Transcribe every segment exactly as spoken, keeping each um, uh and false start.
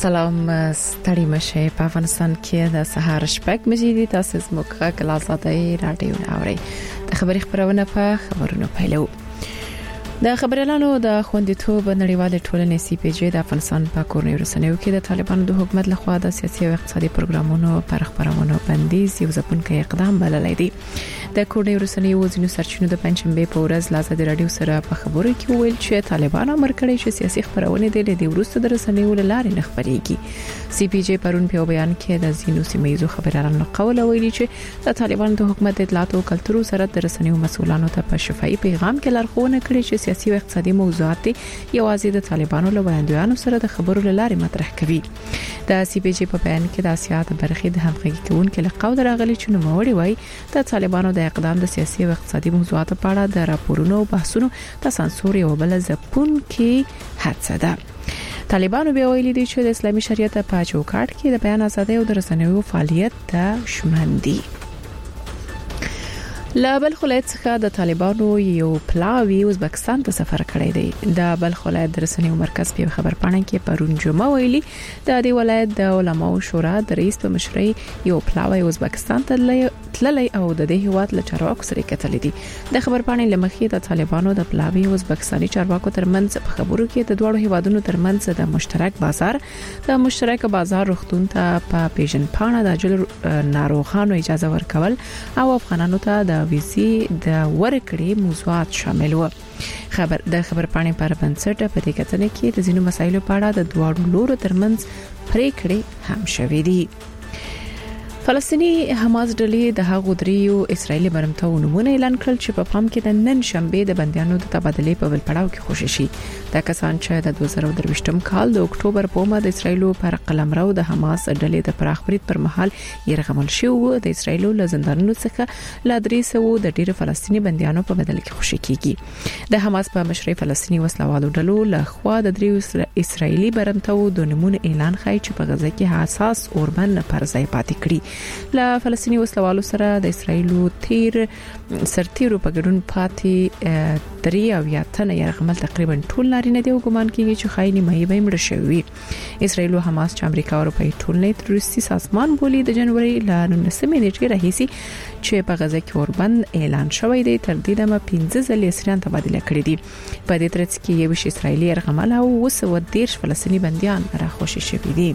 سلام ستړي مشه په افغانستان کې د سهار شپږ بجې دي. تاسو زموږ غږ له آزادۍ رادیو اورئ. د خبري خبرونه په خبرونو پیلو. د خبريالانو د خوندیتوب نړیوال ټولنې سی پی جی د افغانستان په کورنۍ رسنیو کې د طالبانو د حکومت لخوا د سیاسي او اقتصادي پروګرامونو پر خبرونو بندیز یو ځپونکي اقدام بللی دی. د کورنۍ رسنیو ځینو سرچینو د پنځمبه په ورځ له آزاد رادیو سره په خبرو کې ویل چې طالبان امر کړی چې سیاسي خبرونه د دې وروسته د رسنیو لارې نه خبريږي. سی پی جی پرون په بیان کې د ځینو سیمایي خبريالانو قول ویلي چې د طالبان د حکومت اطلاعات او کلتور سره د رسنیو مسؤلانو ته په شفاهي پیغام کې لارښوونه کړې چې سیاسي او اقتصادي موضوعات یوازې د طالبانو له وړاندویانو سره د خبرو لارې مطرح کوي. د سی پی جی په بیان کې د اسیا د برخې د همغږي کوونکو له قول راغلي چې نو موري وای د طالبانو د اقدام د سیاسي او اقتصادي موضوعاتو په اړه د راپورونو او بحثونو د سانسور یو بل ځپون کې هڅه ده. طالبانو به ویلي دي چې د اسلامي شریعت په چوکاټ کې د بیان ازادي او د رسنیو فعالیت ته شمن دي. لا بلخ ولایت څخه د طالبانو یو پلاوی ازبکستان ته سفر کړی دی. د بلخ ولایت د رسنیو مرکز په خبر پاڼه کې پرون جمعه ویلي د دې ولایت د علماو شورا د رئیس په مشرۍ یو پلاوی ازبکستان ته تللی او د دې هیواد له چارواکو سره کتل دي. د خبر پاڼې لمخې د طالبانو د پلاوی ازبکستاني چارواکو ترمنځ په خبرو کې د دوه هیوادونو ترمنځ د مشترک بازار د مشترک بازار روغتون ته په پیژن پاڼه د جل ناروغانو اجازه ورکول او افغانانو ته د ویزې د ورکړې موضوعات شامل و. خبر د خبر پاڼې پر بنسټ په دې کتنه کې د ځینو مسایلو په اړه د دوه لورو ترمنځ پریکړې هم شوې دي. فلسطینی حماس ډلې د هغو دریو اسرایلی برمتو نمونه اعلان کړل چې په پام کې د نن شنبه د بندیانو د تبادلې په بل پړاو کې خوشی شي. دا کسان چې د دوه زره درویشتم کال د اکتوبر په ماده د اسرایلو پر قلمرو د حماس ډلې د پراخ برید پر مهال یرغمل شو د اسرایلو له زندانونو څخه لا درې سوه د ډیرو فلسطینی بندیانو په بدل کې خوشی کیږي. د حماس په مشرۍ فلسطینی وسلوالو ډلو له خوا د دریو اسرایلی برمتو د نمونه اعلان خای چې په غزه کې حساس اوربن پر ځای پاتې کړي. له فلسطینی وسلوالو سره د اسرایلو تیر سرتیرو په ګډون پاتې درې او یا تنه یرغمل تقریبا ټول نارینه دی او ګمان کیږي چې خايني مې به مړ شوی. اسرایلو حماس چې امریکا او اروپای ټولنې تروریستي سازمان بولی د جنوري ل نولسمې نیټې راهیسي چې په غزه کې اوربند اعلان شوی دی تر دې دمه پنځه ځلې اسرایان تبادله کړي دي. په دې ترڅ کې یو شي اسرایلی یرغمل او وسو دیرش فلسطینی بنديان راخوشي شوي دي.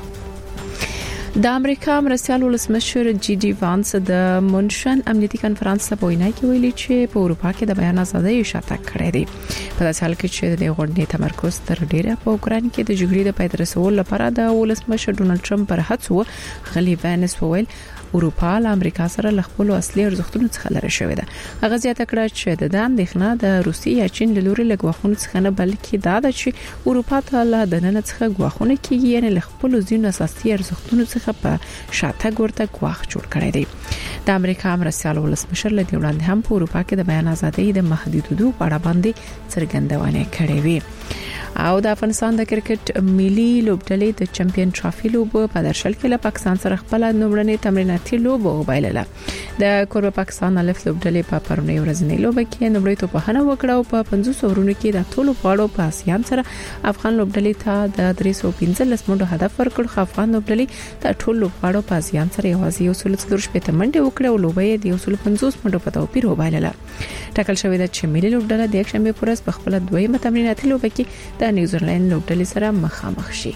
د امریکا مرستيال ولسمشر جی ډي وانس د مونشن امنیتي کانفرنس په وینا کې ویلي چې په اروپا کې د بیان ازادي شاتګ کړی دی. په داسې حال کې چې د غونډې تمرکز تر ډیره په اوکران کې د جګړې د پای ته رسولو لپاره د ولسمشر ډونالد ټرمپ پر هڅو غلی وانس وویل اروپا له امریکا سره له خپل اصلي ارزښتونو څخه لري شوې ده. هغه زیاته کړه چې د اندېښنه د روسیې یا چین له لوري له غواخونو څخه نه بلکې دا ده چې اروپا ته له دننه څخه غواخونه کیږي یعنی له خپل ځینو اساسي ارزښتونو څخه په شاته ورته غواخ جوړ کړی دی. د امریکا مرستيال ولسمشر له دې وړاندې هم په اروپا کې د بیان ازادۍ د محدودیتونو په اړه باندې څرګندونه کړې وي. او د افغانستان د کرکټ ملي لوبډلې د چمپیون ټرافي لوب په درشل کې له پاکستان سره خپل نومړنې تمریناتي لوب وبایلله. د کوربه پاکستان الف لوبډلې په پرونی ورځنۍ لوب کې نومړی توپخانه وکړه او په پنځوس اورونو کې د ټولو پاړو په اسیان سره افغان لوبډلې ته د درې سوه پنځلس منډو هدف ورکړ. افغان لوبډلې د ټولو پاړو په اسیان سره یوازې یو سل څلور شپږ منډه وکړه او لوبې د یو سل پنځوس منډو په توپیر وبایلله. ټاکل شوې ده چې ملي لوبډله د یک شنبه پر ورځ په خپل دویمه تمریناتي لوب کې د نیوزیلند لوبډلې سره مخامخ شي.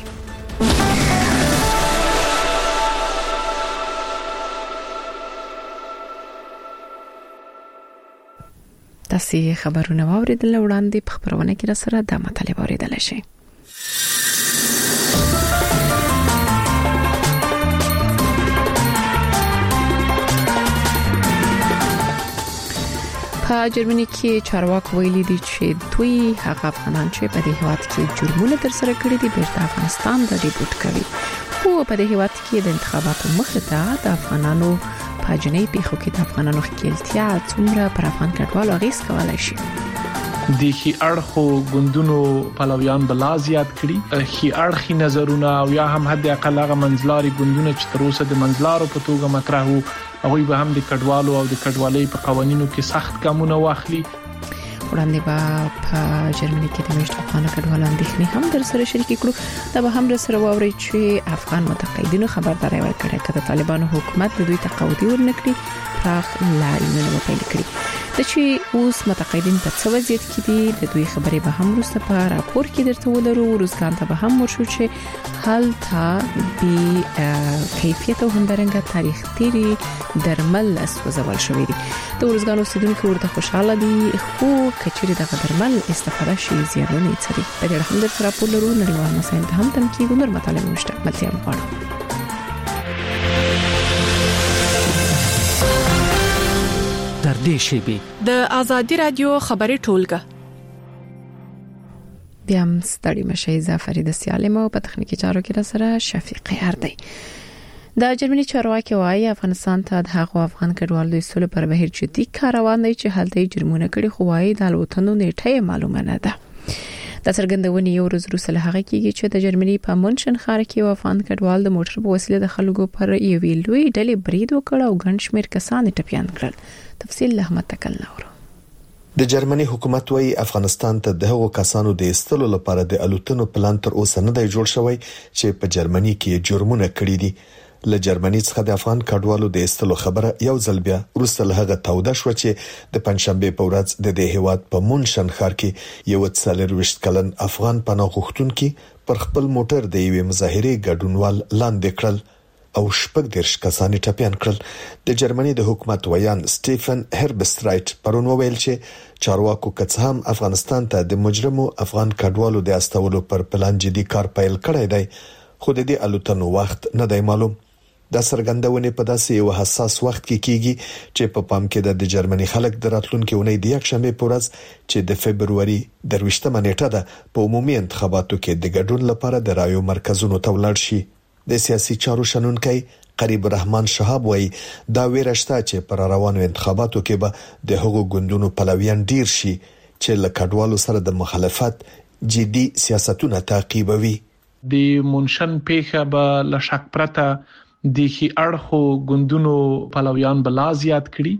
تاسو خبرونه واوریدل وړاندې په خبرونه کې را سره د مطالبه اوریدل شي. په جرمني کې چارواکي ویلي دي چې دوی هغه افغانان چې په دې هیواد کې جرمونه تر سره کړی دي بیرته افغانستان ته ریپورټ کوي. خو په دې هیواد کې د انتخاباتو مخه ده د افغانانو په جنۍ پیښو کې د افغانانو خپلتیا څومره پر افغان کډوالو اغیز کولای شي. د خي اړخو غوندونو پلویان بلا زیات کړي خي اړخي نظرونه او یا هم حد اقل هغه منځلاري غوندونه چې تر اوسه د منځلارو په توګه مطرح وو هغه به هم د کډوالو او د کډوالۍ په قوانینو کې سخت ګامونه واخلي. وړاندې به په جرمني کې د مشت افغان کډوالو اندېښنې هم در سره شریک کړو. دا به هم در سره واوري چې افغان متقاعدینو خبرداري ورکړه چې طالبانو حکومت د دوی تقاعدي ورنکړي پراخ لایونه پیل کړي. د چې اوس متقاعدین په څه وضعیت کې دي د دوی خبرې به هم وروسته په راپور کې درته ولرو. روزګان ته به هم ورشو چې هلته بي کیفیت او همدارنګه تاریخ تیری درمل اسوځول شوې دي. د روزګان اوسیدونکو ورته خوشاله دي خو کچېره د درمل استفاده شي زیانونه یې څري. په دې اړه هم درته راپور لرو. نړیوال مسایل هم تنقید نور مطالب مشته ملتیا مغواړو. در دې شیبه د ازادي رادیو خبري ټولګه بیا هم ستړي مشه زفرید سیالم او په تخنیکی چارو کې را سره شفیق اردی. د جرمني چارواکي وايي افغانستان ته د هغو افغان کډوالو د سولې پر بهیر جدي کاروان دی چې هلته جرمونه کړي خو وايي د الوتنو نیټه معلومه نه ده. د څرګندونې یو ورځ وروسته له هغه کېږي چې د جرمني په مونشن ښار کې یو افغان کډوال د موټر په وسیله د خلکو پر یو ویلوي ډلې برید وکړ او ګڼ شمېر کسان ټپيان کړل. تفصیل له احمد تکل نورو. د جرمني حکومت وايي افغانستان ته د هغو کسانو د استلو لپاره د الوتنو پلان تر اوسه نه دی جوړ شوی چې په جرمني کې جرمونه کړی دي. له جرمني څخه د افغان کډوالو د استلو خبره یو ځل بیا وروسته له هغه توده شو چې د پنځشنبه په ورځ د دې هیواد په مونشن ښار کې یو څلورويشت کلن افغان پناه غوښتونکي پر خپل موټر د یوې مظاهره ګډونوال لاندې کړل او شپږ دیرش کسان ټپيان کړل. د جرمني د حکومت ویان سټيفن هربسترایټ پرون وویل چې چارواکو کڅ هم افغانستان ته د مجرمو افغان کډوالو د استولو پر پلان جدي کار پیل کړی دی خو د دې الوتنو وخت نه دی معلوم. دا څرګندونه په داسې یو حساس وخت کې کیږي چې په پام کې د جرمني خلک د راتلونکو اونۍ د یک شنبه په ورځ چې د فبرवरी درويشتمه نیټه ده په عمومي انتخاباتو کې د ګډون لپاره د رایو مرکزونو ته ولاړ شي. د سیاسي چارو شنونکي قریب الرحمن شهاب وایي دا ویرشته چې پر روانو انتخاباتو کې به د هغو ګوندونو پلویان ډیر شي چې له کډوالو سره د مخالفت جدي سیاستونه تعقیبوي. د مونشن پیښه به لشک پرته د خي اړخو ګوندونو پلویان بلا زیات کړي.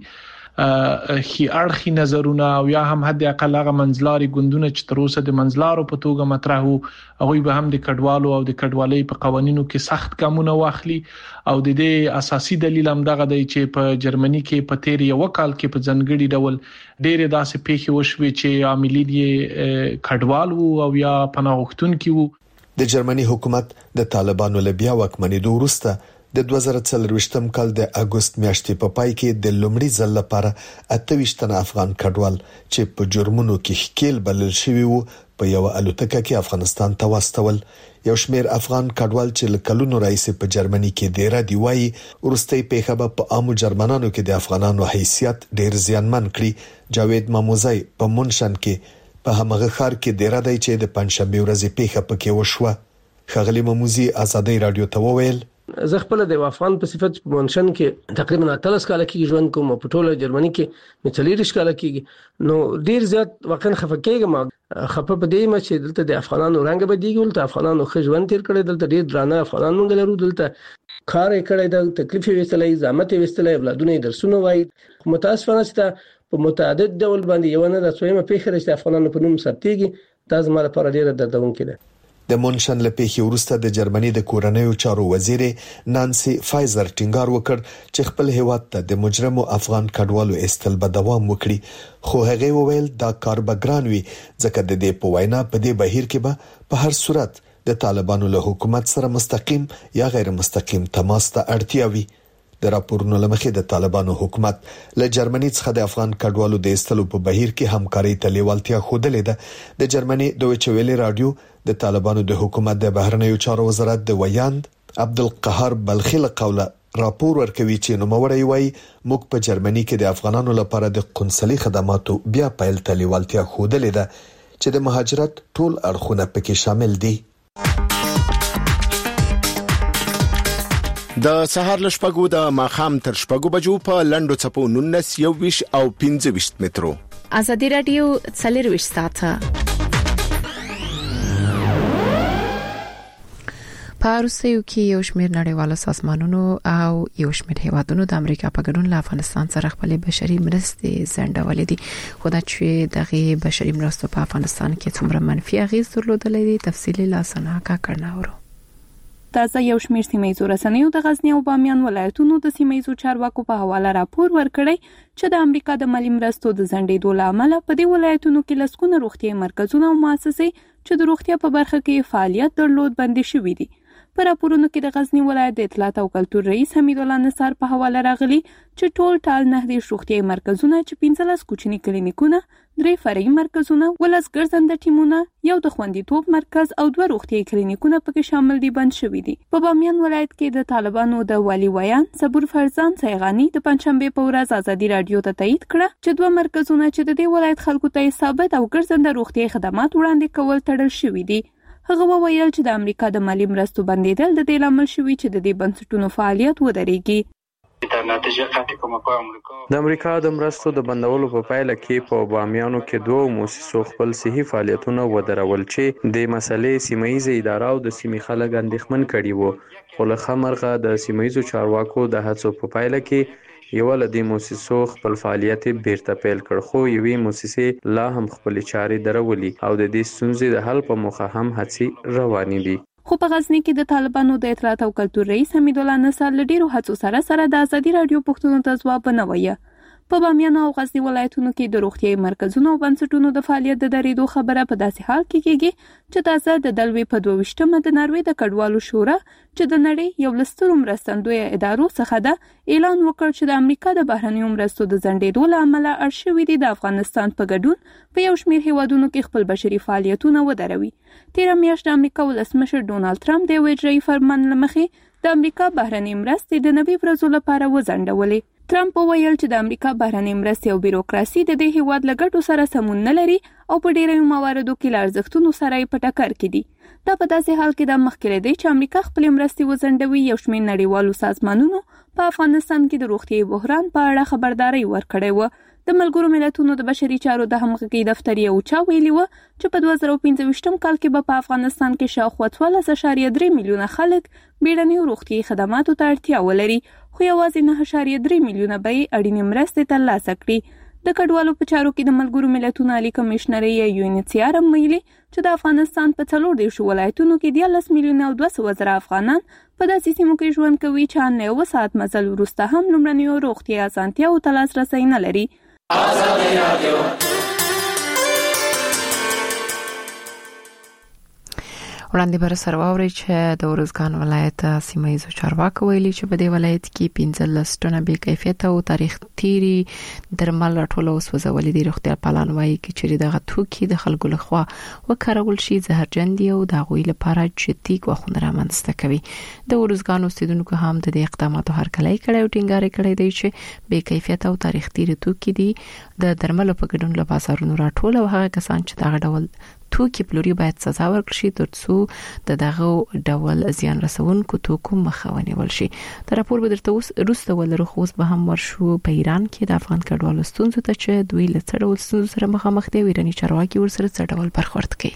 خي اړخي نظرونه او یا هم حد اقل هغه منځلاري ګوندونه چې تر اوسه د منځلارو په توګه مطرح وو هغه به هم د کډوالو او د کډوالۍ په قوانینو کې سخت ګامونه واخلي او د دې اساسي دلیل هم دغه دی چې په جرمني کې په تیر یو کال کې په ځنګړي ډول ډېر داسې پیښې وشوي چې عاملین یې کډوال وو او یا پناه غوښتونکي وو. د جرمني حکومت د طالبانو له بیا واکمنېدو وروسته د دوه زره څلورويشتم کال د اگست میاشتې په پای کې د لومړي ځل لپاره اته ویشت تنه افغان کډوال چې په جرمونو کې ښکیل بلل شوی وو په یو الوتکه کې افغانستان ته واستول. یو شمېر افغان کډوال چې لکلونو رئیس په جرمني کې ډیر دی وایي ورستۍ پیښه په عامو جرمنانو کې د افغانانو حیثیت ډیر زیانمن کړی. جاوید ماموزی په مونشن کې په همغه ښار کې ډیر دی چې د پنځشنبه ورځې پیښه پکې وشوه. خغلی ماموزی ازادي رادیو ته وویل زه خپل د افغان په صفت په مونشن کې تقریبا اتلس کال کې ژوند کوم په ټوله جرمني کې مڅلیریش کال کې نو ډیر زیات واقعا خفقېږم خپه په دې ما چې دلته د افغانانو رنګ بدیږي دلته افغانانو خژوند تیر کړي دلته ډیر درانه افغانان مونږ لرو دلته کار یې کړی د تکلیف وستلې زحمت وستلې اولادونه درسونه وای متاسفانه چې په متعدد ډول باندې یو نه د څومره پیښه رسته افغانانو په نوم ثبتېږي دا زموږ لپاره ډیره دردونکې ده. د مونشن له پیښې وروسته د جرمني د کورنیو چارو وزیر نانسي فایزر ټینګار وکړ چې خپل هیواد ته د مجرمو افغان کډوالو استل به دوام وکړي خو هغه وویل دا کار به ګران وي ځکه د دې په وینا په دې بهیر کې به په هر صورت د طالبانو له حکومت سره مستقیم یا غیر مستقیم تماس ته اړتیا وي. د راپورونو لمخې د طالبانو حکومت له جرمني څخه د افغان کډوالو د استلو په بهیر کې همکاري ته لیوالتیا خوده ده. د جرمني دویچه ویلي رادیو د طالبانو د حکومت د بهرنیو چارو وزارت د ویاند عبدالقهار بلخی له قوله راپور ورکوي چې نوموړی وایي موږ په جرمني کې د افغانانو لپاره د قنصلي خدماتو بیا پیل ته لیوالتیا خوده ده چې د مهاجرت ټول اړخونه پکې شامل دي. د سهار لشپګو د ماخام تر شپګو بجو په لندو چپو نونس یو ویش او پنځه ویشت مترو. ازادي رادیو څلورويشت ساعته په روسیو کې یو شمېر نړیوالو سازمانونو او یو شمېر هیوادونو د امریکا په ګډون له افغانستان سره خپل بشري مرستې ځنډولې دي، خو دا چې دغه بشري مرستو په افغانستان کې څومره منفي اغېز درلودلې دي تفصیلي لاسنه کا کړناورو. تازه یو شمېر سیمه‌ییزو رسنیو د غزنی او بامیان ولایتونو د سیمه‌ییزو چارواکو په حواله راپور ورکړی چې د امریکا د مالی مرستو د ځنډېدو له امله په دې ولایتونو کې لسګونه روغتیايي مرکزونه او مؤسسې چې د روغتیا په برخه کې فعالیت درلود بندي شوي دي. په راپورونو کې د غزنی ولایت د اطلاعات او کلتور رئیس حمید الله نصار په حواله راغلي چې ټول ټال نه دي روغتیايي مرکزونه چې پنځلس کوچني کلینیکونه، درې فرعي مرکزونه، ولس ګرځنده ټیمونه، یو د خوندیتوب مرکز او دوه روغتیايي کلینیکونه پکې شامل دي بند شوي دي. په بامیان ولایت کې د طالبانو د والی ویان صبور فرزان سیغانی د پنځشنبه په ورځ ازادي رادیو ته تایید کړه چې دوه مرکزونه چې د دې ولایت خلکو ته ثابت او ګرځنده روغتیايي خدمات وړاندې کول تړل شوي دي. هغه وویل چې د امریکا د مالی مرستو بندیدل د دې لامل شوی چې د دې بنسټونو فعالیت ودرېږي. د امریکا د مرستو د بندولو په پایله کې په بامیانو کې دوه مؤسسو خپل صحي فعالیتونه ودرول چې د مسلې سیمه‌ییزه اداره او د سیمې خلک اندېښمن کړي وو، خو له خمرغه د سیمه‌ییزو چارواکو د هڅو په پایله کې یو له دې مؤسسو خپل فعالیت بیرته پیل کړ، خو یوې مؤسسې لا هم خپل چارې درولي او د دې ستونزې د حل په موخه هم هڅې روانې دي. خو په غزنی کې د طالبانو د اطلاعات او کلتور رئیس حمید الله نصار له ډیرو هڅو سره سره د ازادي رادیو پوښتنو ته ځواب نه وایي. په بامیان او غزنی ولایتونو کې د روغتیايي مرکزونو او بنسټونو د فعالیت د درېدو خبره په داسې حال کې کېږي چې تازه د دلوي په دوه ویشتمه د ناروې د کډوالو شورا چې د نړۍ یو لستر مرستندوی ادارو څخه ده اعلان وکړ چې د امریکا د بهرنیو مرستو د ځنډېدو له امله اړ شوي دي د افغانستان په ګډون په یو شمېر هیوادونو کې خپل بشري فعالیتونه ودروي. تیره میاشت د امریکا ولسمشر ډونالد ټرمپ د یو اجرایي فرمان له مخې د امریکا بهرنۍ مرستې د نوي ورځو لپاره وځنډولې. ټرمپ وویل چې د امریکا بهرنۍ مرستې او بیروکراسي د دې هیواد له ګټو سره سمون نه لري او په ډیرو مواردو کې له ارزښتونو سره یې په ټکر کې دي. دا په داسې حال کې د مخکې دی چې امریکا خپلې مرستې وځنډوي. یو شمېر نړیوالو سازمانونو په افغانستان کې د روغتیايي بحران په اړه خبرداري ورکړې وه. د ملګرو ملتونو د بشري چارو د همغږۍ دفتر یو چا ویلي و چې په دوه زره پنځه ویشتم کال کې به په افغانستان کې شاوخوا څوارلس اعشاریه درې میلیونه خلک بیړنیو روغتیايي خدماتو ته اړتیا ولري، خو یوازې نه اعشاریه درې میلیونه به یې اړینې مرستې ترلاسه کړي. د کډوالو په چارو کې د ملګرو ملتونو عالی کمشنري یو ان ایچ سی آر ویلي چې د افغانستان په څلور دیرشو ولایتونو کې دیارلس میلیونه او دوه سوه زره افغانان په داسې سیمو کې ژوند کوي چې ان یو ساعت مزل وروسته هم لومړنیو روغتیايي اسانتیاوو ته لاسرسی نه لري. آزادي رادیو وړاندې بر سره واوري چې د ورزګان ولایت سیمه‌ییزو چارواکو ویلي چې په دې ولایت کې پنځلس ټنه بې کیفیت او تاریخ تیري درمل راټول او سوځولې دي. روغتیا پالان وایي چې دغه توکي د خلکو لخوا وکارول شي زهرجن دي او د هغوی لپاره جدي ګواښونه رامنځته کوي. د ورزګان اوسیدونکو هم د دې اقداماتو هرکلی کړی او ټینګار کړی دی چې بې کیفیت او تاریخ تیري توکي دي د درملو په ګډون له بازارونو راټول او هغه کسان چې دغه ډول توکي پلوري باید سزا ورکړي شي ترڅو د دغه ډول زیان رسونکو توکو مخه ونیول شي. تر راپور به درته اوس روسته ولرو خو اوس به هم ورشو په ایران کې د افغان کډوالو ستونزو ته چې دوی له څه ډول ستونزو سره مخامخ دي. ایراني چارواکي ورسره څه ډول برخورد کوي.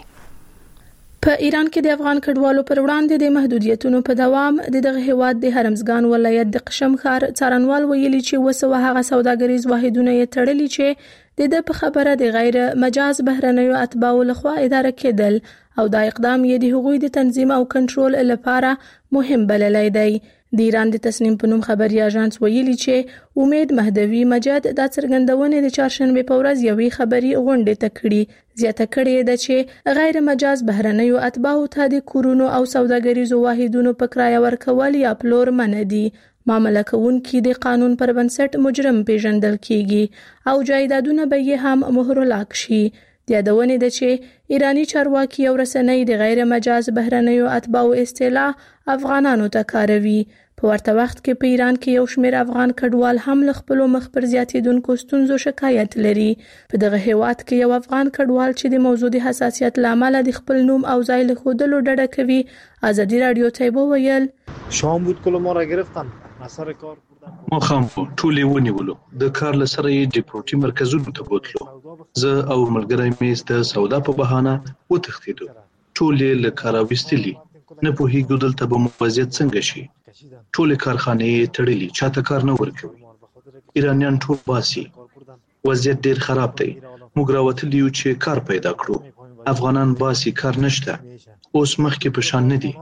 په ایران کې د افغان کډوالو پر وړاندې د محدودیتونو په دوام د دغه هیواد د هرمزګان ولایت د قشم ښار څارنوال ویلي چې وسوه هغه سوداګریز واحدونه یې تړلي چې د د په خبره د غیر مجاز بهرنیو اتباعو لخوا اداره کېدل او دا اقدام یې د حقوقي د تنظیم او کنټرول لپاره مهم بللی دی. د ایران د تصنیم په نوم خبري اژانس ویلي چې امید مهدوی مجد د څرګندونې د چهارشنبه په ورځ یوې خبري غونډه تکړی زیاته کړې ده چې غیر مجاز بهرنیو اتباعو ته د کورونو او سوداګریزو واحدونو په کرایه ورکول یا پلور منع دي. معامله کوونکي د قانون پر بنسټ مجرم پیژندل کیږي او جایدادونه به یې هم مهر لاک شي. د یادونې ده چې ایرانی چارواکي او رسنۍ د غیر مجاز بهرنیو اتباعو اصطلاح افغانانو ته کاروي. په ورته وخت کې په ایران کې یو شمېر افغان کډوال هم له خپل مخ پر زیاتېدونکو ستونزو شکایت لري. په دغه هیواد کې یو افغان کډوال چې د موضوع د حساسیت لامل د خپل نوم او ځای له خودلو ډډه کوي ازادي رادیو ته وویل شام بود کله ما را گرفتن اثر کار ما خام ټولې ونیولو د کار لسره یې ډیپورټي مرکزونو ته بوتلو. زه او ملګری مې د سودا په بهانه وتښتېدو. ټول یې له کاره وستلي. نه پوهیږو دلته به وضعیت څنګه شي. ټول کارخانې تړلي، چاته کار نه ورکوي، ایرانیان ټول باسي، وضعیت ډیر خراب دی. موږ راوتلی یو چې کار پیدا کړو، افغانان باسي، کار نشته، اوس مخکې په شان نه دي.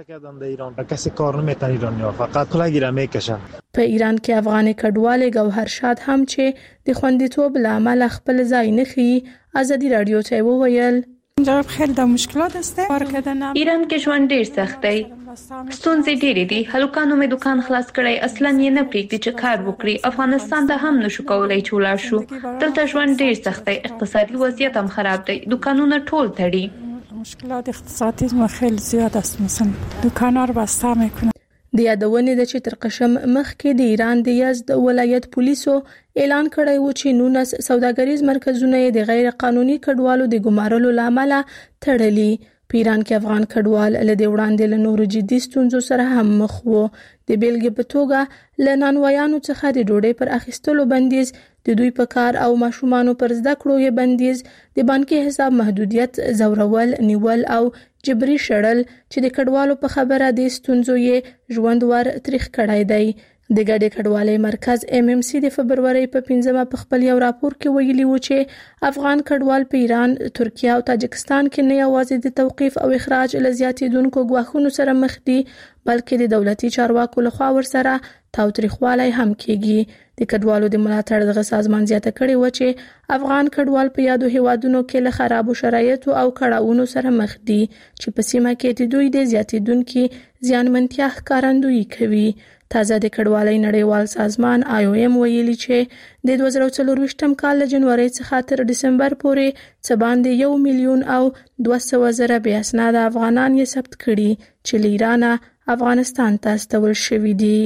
په ایران کې افغان کډوال گوهر شاد هم چې د خوندیتوب لامل خپل ځای نه خي ازادي رادیو ته وویل جواب خیلی د مشکلات است کار کردن. ایران کې ژوند ډیر سخت دی، ستونزې ډېرې دي. هلکانو مې دکان خلاص کړی، اصلا یې نه پریږدي چې کار وکړي. افغانستان ته هم نشو کولای چې ولاړ شو. دلته ژوند ډیر سخت دی، اقتصادي وضعیت هم خراب دی، دکانونه ټول تړي. مشکلات اقتصادی ما خیلی زیاد است، مثلا دکان‌ها رو بسته میکنن. د یادونې د چې تر قشم مخکې د ایران د یزد ولایت پولیسو اعلان کړی و چې نونس سوداګریز مرکزونه د غیر قانوني کډوالو د ګمارلو لامل تړلي. په ایران کې افغان کډوال له دې وړاندې له نورو جدي ستونزو سره هم مخ وو. د بیلګې په توګه له نانوایانو څخه د ډوډۍ پر اخیستلو بندیز، د دوی په کار او ماشومانو پر زده کړو یې بندیز، د بانکي حساب محدودیت، زورول، نیول او جبري شړل چې د کډوالو په خبره د ستونزو یې ژوند ور تاریخ کړای دی. د ګډې کډوالۍ مرکز ام ام سی د فبرवरी په پنځمه په خپل یو راپور کې ویلي و چې افغان کډوال په ایران، ترکیه او تاجکستان کې نه یوازې د توقيف او اخراج له زیاتېدونکو ګواښونو سره مخ دي، بلکې د دولتي چارواکو لخوا ورسره تاوتریخوالی هم کیږي. د کډوالو د ملاتړ دغه سازمان زیاته کړې و چې افغان کډوال په یادو هیوادونو کې له خرابو شرایطو او کړاوونو سره مخ دي چې په سیمه کې د دوی د زیاتېدونکو زیانمنتیا ښکارندویي کوي. تازه د کډوالۍ نړیوال سازمان آی او ایم ویلي چې د دوه زره څلور کال له جنوري څخه تر دسمبر پورې څه باندې یو میلیون او دوه سوه زره بې اسناده افغانان یې ثبت کړي چې له ایرانه افغانستان ته استول شوي دي.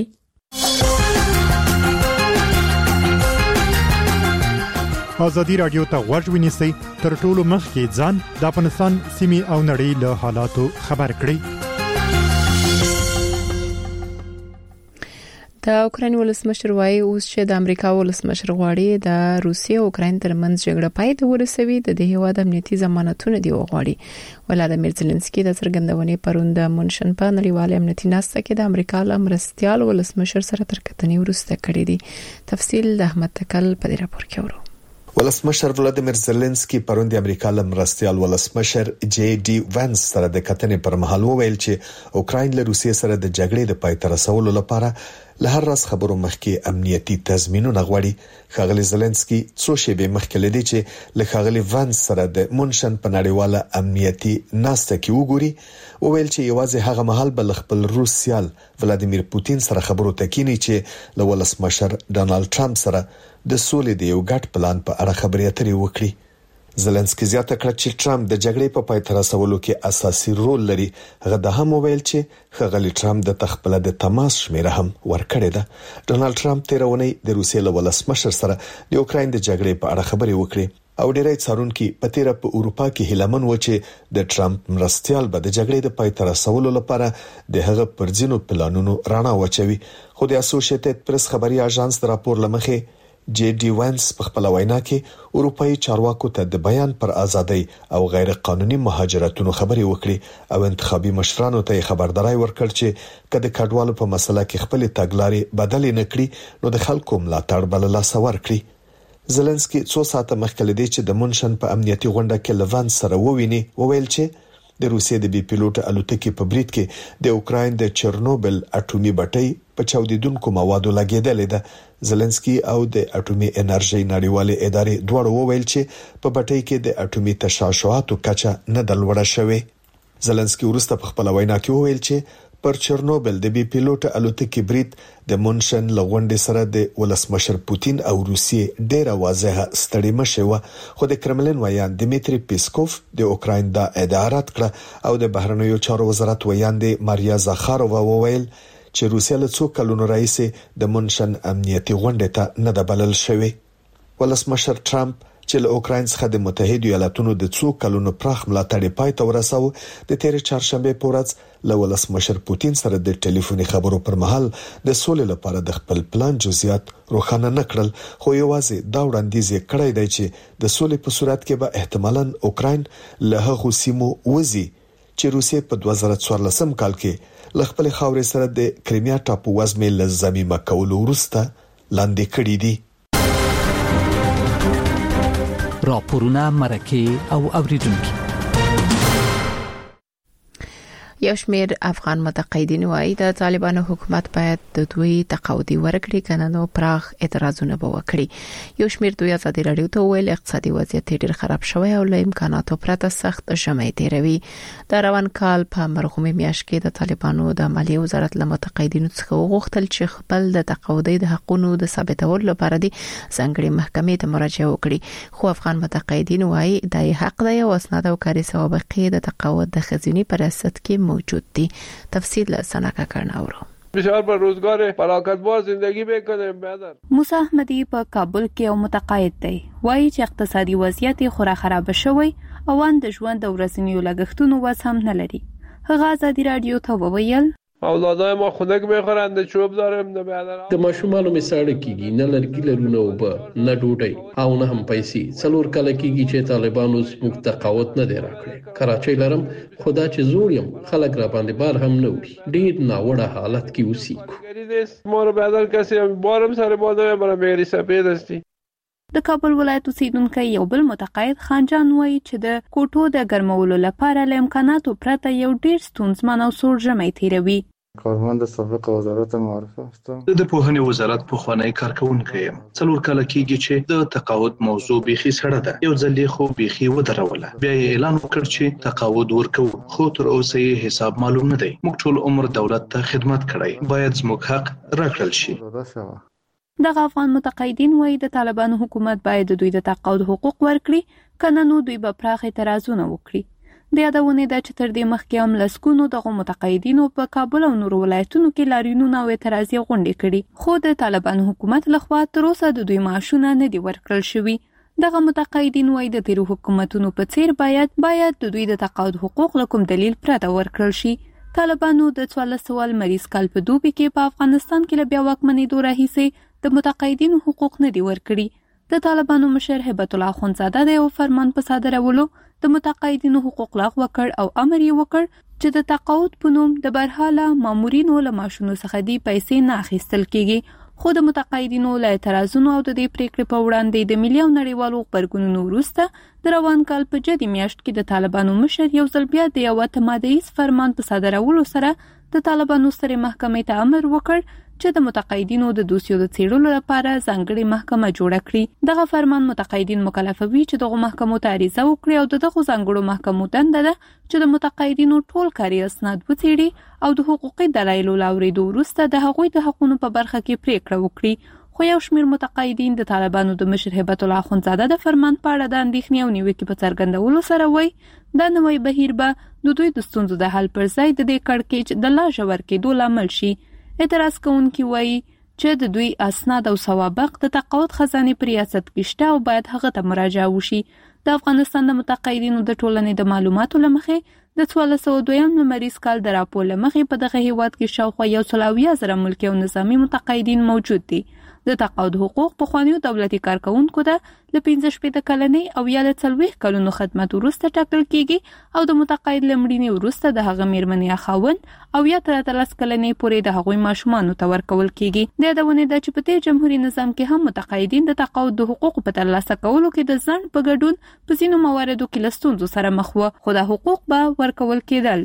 ازادي رادیو ته غوږ ونیسئ، تر ټولو مخکې ځان د افغانستان سیمې او نړۍ له حالاتو خبر کړئ. د اوکراین ولسمشر وايي اوس چې د امریکا ولسمشر غواړي د روسیې او اوکراین ترمنځ جګړه پای ته ورسوي، د دې هیواد امنیتي ضمانتونه دی وغواړي. ولادیمیر زيلنسکي د څرګندونې پروند مونشن په نړیوال امنیتي ناسته کې د امریکا لمرستيال ولسمشر سره تر کتنې ورسته کړی دی. تفصیل د احمد تکل په دې راپور کې ورو. ولسمشر ولادیمیر زيلنسکي پرون د امریکا لمرستيال ولسمشر جی ډي وانس سره د کتنې پر مهال وویل چې اوکراین له روسیې سره د جګړې د پای ته رسولو لپاره له هر راز خبرو مخکې امنیتي تضمینونه غواړي. ښاغلي زيلنسکي څو شېبې مخکې لدی چې له ښاغلي وانس سره د مونشن په نړیواله امنیتي ناسته کې وګوري، وویل چې یوازې هغه مهال بل خپل روس سیال ولادیمیر پوتین سره خبرو تکینی چې له ولسمشر ډونالد ټرمپ سره د سولې د یو ګډ پلان په اړه خبرې اترې وکړي. زيلنسکي زیاته کړه چې ټرمپ د جګړې په پای ته رسولو کې اساسي رول لري. هغه د هم ویل چې ښاغلي ټرمپ د تخپل د تماس شمیره هم ورکړې ده. ډونالد ټرمپ تیرونی د روسیې له ولسمشر سره د اوکراین د جګړې په اړه خبرې وکړې او ډیری څارونکو په تیر په اروپا کې هیلمن و چې د ټرمپ مرستيال به د جګړې د پای ته رسولو لپاره د هغه پرځینو پلانونو رڼا واچوي. خو د اسوسییټډ پریس خبري اژانس د راپور لمخې جی ډي وانس په خپل وینا کې اروپאי چارواکو ته د بیان پر ازادۍ او غیر قانوني مهاجرتونو خبري وکړي او انتخابي مشرانو ته خبرداري ورکړ چې کله کډوالو په مسله کې خپل تګلارې بدلې نکړي نو د خلکو ملاتړ بل لا سور کړي. زيلنسکي څو ساعته مخکې لدی چې د مونشن په امنیتي غونډه کې لوان سره وویني، وویل چې د روسیې د بي پیلوټ الوتکې په برید کې د اوکراین د چرنوبل اټومي بټۍ په چاودیدونکو موادو لګیدلې ده. زيلنسکي او د اټومي انرژي نړیوالې ادارې دوه وویل چې په بټۍ کې د اټومي تشعشعاتو کچه نه دلوړه شوې. زيلنسکي ورسته په خپل وینا کې وویل چې پر چرنوبل د بي پیلوټ الوتکې برید د مونشن لغونډې سره د ولسمشر پوتین او روسیې ډیره واضحه ستړي مشه و. خو د کرملین ویان دمیتري پیسکوف د اوکراین د ادعا رد کړه او د بهرنیو چارو وزارت ویان د ماریا زاخارووا وویل چې روسیا له څو کلونو راهیسې د مونشن امنیتي غونډې ته نه د بلل شوی. ولسمشر ټرمپ چې له اوکراین څخه د متحده ایالاتونو د څو کلونو پراخ ملاتړ پای ته ورساو، د تیر چهارشنبه په ورځ له ولسمشر پوتین سره د ټلیفوني خبرو پر مهال د سولې لپاره د خپل پلان جزئیات روښانه نکړل، خو یوازې دا وړاندیز یې کړی دی چې د سولې په صورت کې به احتمالاً اوکراین له هغو سیمو وځي چې روسیې په دوه زره څوارلسم کال کې ل خپل خاورې سره د کریمیا ټاپو وزمې لزمي مکول ورسته لاندې کړې دي. راپورونه مرکه او اوریدونکو. یو شمېر افغان متقاعدین وايي د طالبانو حکومت باید د دوی تقاعدي ورکړي کنه نو پراخ اعتراضونه به وکړي. یو شمېر دوی ازادي رادیو ته ویل اقتصادي وضعیت ډېر خراب شوی او له امکاناتو پرته سخت ژمي تیروي. د روان کال په مرغومي میاشت کې د طالبانو د مالیې وزارت له متقاعدینو څخه وغوښتل چې خپل د تقاعدي د حقوقو د ثابتولو لپاره د ځانګړي محکمې ته مراجعه وکړي. خو افغان متقاعدین وايي د حق دی او اسناد او کاري سوابقې د تقاعد د خزینې په ریاست کې موجود دي. تفصیل سناکا کرناورو. بسیار پر روزگار فراغتبار زندگی بکنیم بیادر. موسی احمدی په کابل کې یو متقاعد دی. وایي چې اقتصادي وضعیت خورا خراب شوی او ان د ژوند د ورځنیو لګښتونو وس هم نه لري. هغه ازادي رادیو ته وویل اولادای ما خنک میخورند چوب داریم نه بیادر. د ماشومانو مثال کیږي نه لرګي لرونه او به نه ډوډۍ او نه هم پیسې. څلور کال کیږي چې طالبانو زموږ تقاعد نه دی راکړی. کراچۍ لرم خدا چې زوړ یم خلک را باندې بار هم نه وړي. ډیر ناوړه حالت کې اوسېږو. ما رو بیادر کسی بارم سر باندې برای مهری سپید استی. د کابل ولایت اوسیدونکو یو بل متقاعد خانجان وایي چې د کوټو د ګرمولو لپاره له امکاناتو پرته یو ډیر ستونزمن او سوړ ژمی تیروي. کارمند سابق وزارت معرفه هستم. د پوهنې وزارت په خوانی کارکونکو یم. څلور کال کېږي چې د تقاعد موضوع بيخي سړه ده. یو ځل خو بيخي ودروله. بیا یې اعلان وکړ چې تقاعد ورکو. خو تر اوسه یې حساب معلوم نه دی. موږ ټول عمر دولت ته خدمت کړی. باید زموږ حق راکړل شي. دغه افغان متقاعدین وایي د طالبانو حکومت باید د دوی د تقاعد حقوق ورکړي کنه نو دوی به پراخ اعتراضونه وکړي. د یادونه ده چې تر دې مخکې هم لسکونو دغه متقاعدینو په کابل او نورو ولایتونو کې لاریونونه او اعتراضي غونډې کړي. خو د طالبانو حکومت لخوا تر اوسه د دوی معاشونه نه دي ورکړل شوي. دغه متقاعدین وایي د تیرو حکومتونو په څیر باید باید د دوی د تقاعد حقوق له کوم دلیل پرته ورکړل شي. طالبانو د څوارلس سوه مریض کال په دوبي کې په افغانستان کې له بیا واکمنېدو راهیسې د متقاعدینو حقوق نه دي ورکړي. د طالبانو مشر هبت الله اخوندزاده د یو فرمان په صادرولو د متقاعدینو حقوق لغوه کړ او امر یې وکړ چې د تقاعد په نوم د برحاله مامورینو له معاشونو څخه دی پیسې نه اخیستل کیږي. خو د متقاعدینو له اعتراضونو او د دې پریکړې په وړاندې د ملي او نړیوالو غبرګونونو وروسته د روان کال په جدي میاشت کې د طالبانو مشر یو ځل بیا د یو تمادیز فرمان په صادرولو سره د طالبانو سترې محکمې ته امر وکړ چې د متقاعدینو د دوسیو د څېړلو لپاره ځانګړې محکمه جوړه کړي. دغه فرمان متقاعدین مکلفوي چې دغه محکمو ته عریضه وکړي او دغه ځانګړو محکمو دنده ده چې د متقاعدینو ټول کاري اسناد وڅېړي او د حقوقي دلایلو له اورېدو وروسته د هغوی د حقونو په برخه کې پریکړه وکړي. خو یو شمېر متقاعدین د طالبانو د مشر هبت الله اخوندزاده د فرمان په اړه د اندېښنې او نیوکې په څرګندولو سره وایي دا نوی بهیر به د دوی د ستونزو د حل پر ځای د دې کړکېچ د لا ژور کېدو لامل شي. اعتراض کوونکي وایي چې د دوی اسناد او سوابق د تقاعد خزانې په ریاست کې شته او باید هغه ته مراجعه وشي. د افغانستان د متقاعدینو د ټولنې د معلوماتو له مخې د څوارلس سوه دویم لمریز کال د راپور له مخې په دغه هیواد کې شاوخوا یو سل اویا زره ملکي او نظامي متقاعدین موجود دي. د تقاعد حقوق پخوانیو دولتي کارکونکو ته له پنځه شپېته کلنۍ او یا له څلوېښت کلونو خدمت وروسته ټاکل کیږي او د متقاعد له مړینې وروسته د هغه میرمنې یا خاوند او یا تر اتلس کلنۍ پورې د هغوی ماشومانو ته ورکول کیږي. د یادونې ده چې په تیر جمهوریت نظام کې هم متقاعدین د تقاعد د حقوقو په ترلاسه کولو کې د ځنډ په ګډون په ځینو مواردو کې له ستونزو سره مخ وو، خو دا حقوق به ورکول کېدل.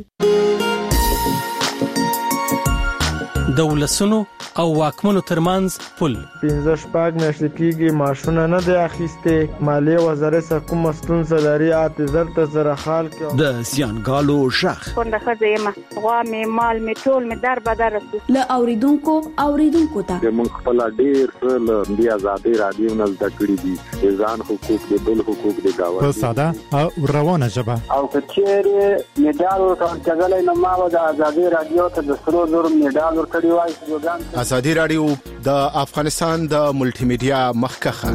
د ولسونو او واکمنو ترمنځ پل پنځه شپږ میاشتې کېږي معاشونه نه دی اخیستې. مالیې وزارت څخه کومه ستونزه لري اته زر ته زره خال کې د زیانګالو ژغ څنګه ښځه یم غوا مې مال مې ټول مې در بدر له اوریدونکو اوریدونکو ته موږ خپل ډیر څه د آزادۍ رادیو نه زده کړي دي، ځان حقوق دي، بل حقوق دي گاوه په ساده او روانه ژبه. او کچېره میډال ورکړل کېدل نو ما د آزادۍ رادیو ته د سرو زر میډال ورکړی. ازادي رادیو د افغانستان د ملټي میډیا مخکخه.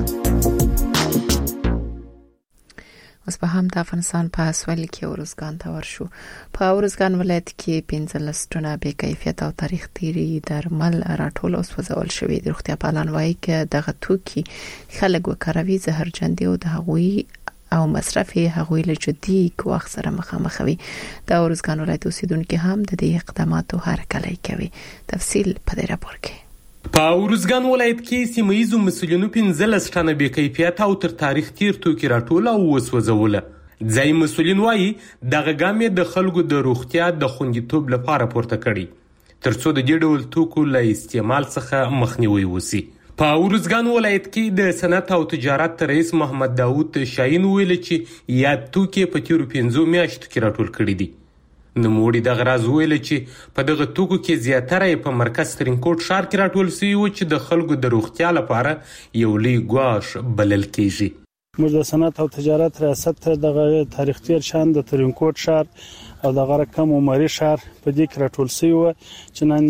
اوس په هم د افغانستان په اسویل کې ورزګان ته ورشو. په ورزګان ولایت کې پنځلس ټنه بې کیفیت او تاریخ تیري درمل راټول او سوځول شوی دي. روغتیا پالان وایي چې دغه توکي خلک وکاروي زهرجن دي او د هغوی او مصرف هغوی له جدي ګواښ سره مخامخ وي. د اورزګان ولایت اوسیدونکو هم د دې اقداماتو هرکلی کوي. تفصیل په دې راپور کې. په اورزګان ولایت کې سیمایي مسؤلینو پنځلس ټنه بې کیفیت او تر تاریخ تیر توکي راټول او وسوځول. ځای مسؤلین وایي دغه ګام د خلکو د روغتیا د خوندیتوب لپاره پورته کړي ترڅو د دې ډول توکو له استعمال څخه مخنیوي وشي. په اورزګان ولایت کې د صنعت او تجارت رئیس محمد داوود شاهین ویل چې یا توکي په تیرو پنځو میاشتو کې راټول کړي دي. نوموړي دغه راز ویل چې په دغه توکو کې زیاتره په مرکز ترینکوټ ښار کې راټول شوي و چې د خلکو د روغتیا لپاره یو لوی ګواښ بلل کیږي. موږ د صنعت او تجارت ریاست دغه تاریخ تیر شان د ترینکوټ ښار او دغه رقم عمري ښار په دې کې راټول شوی و چې نن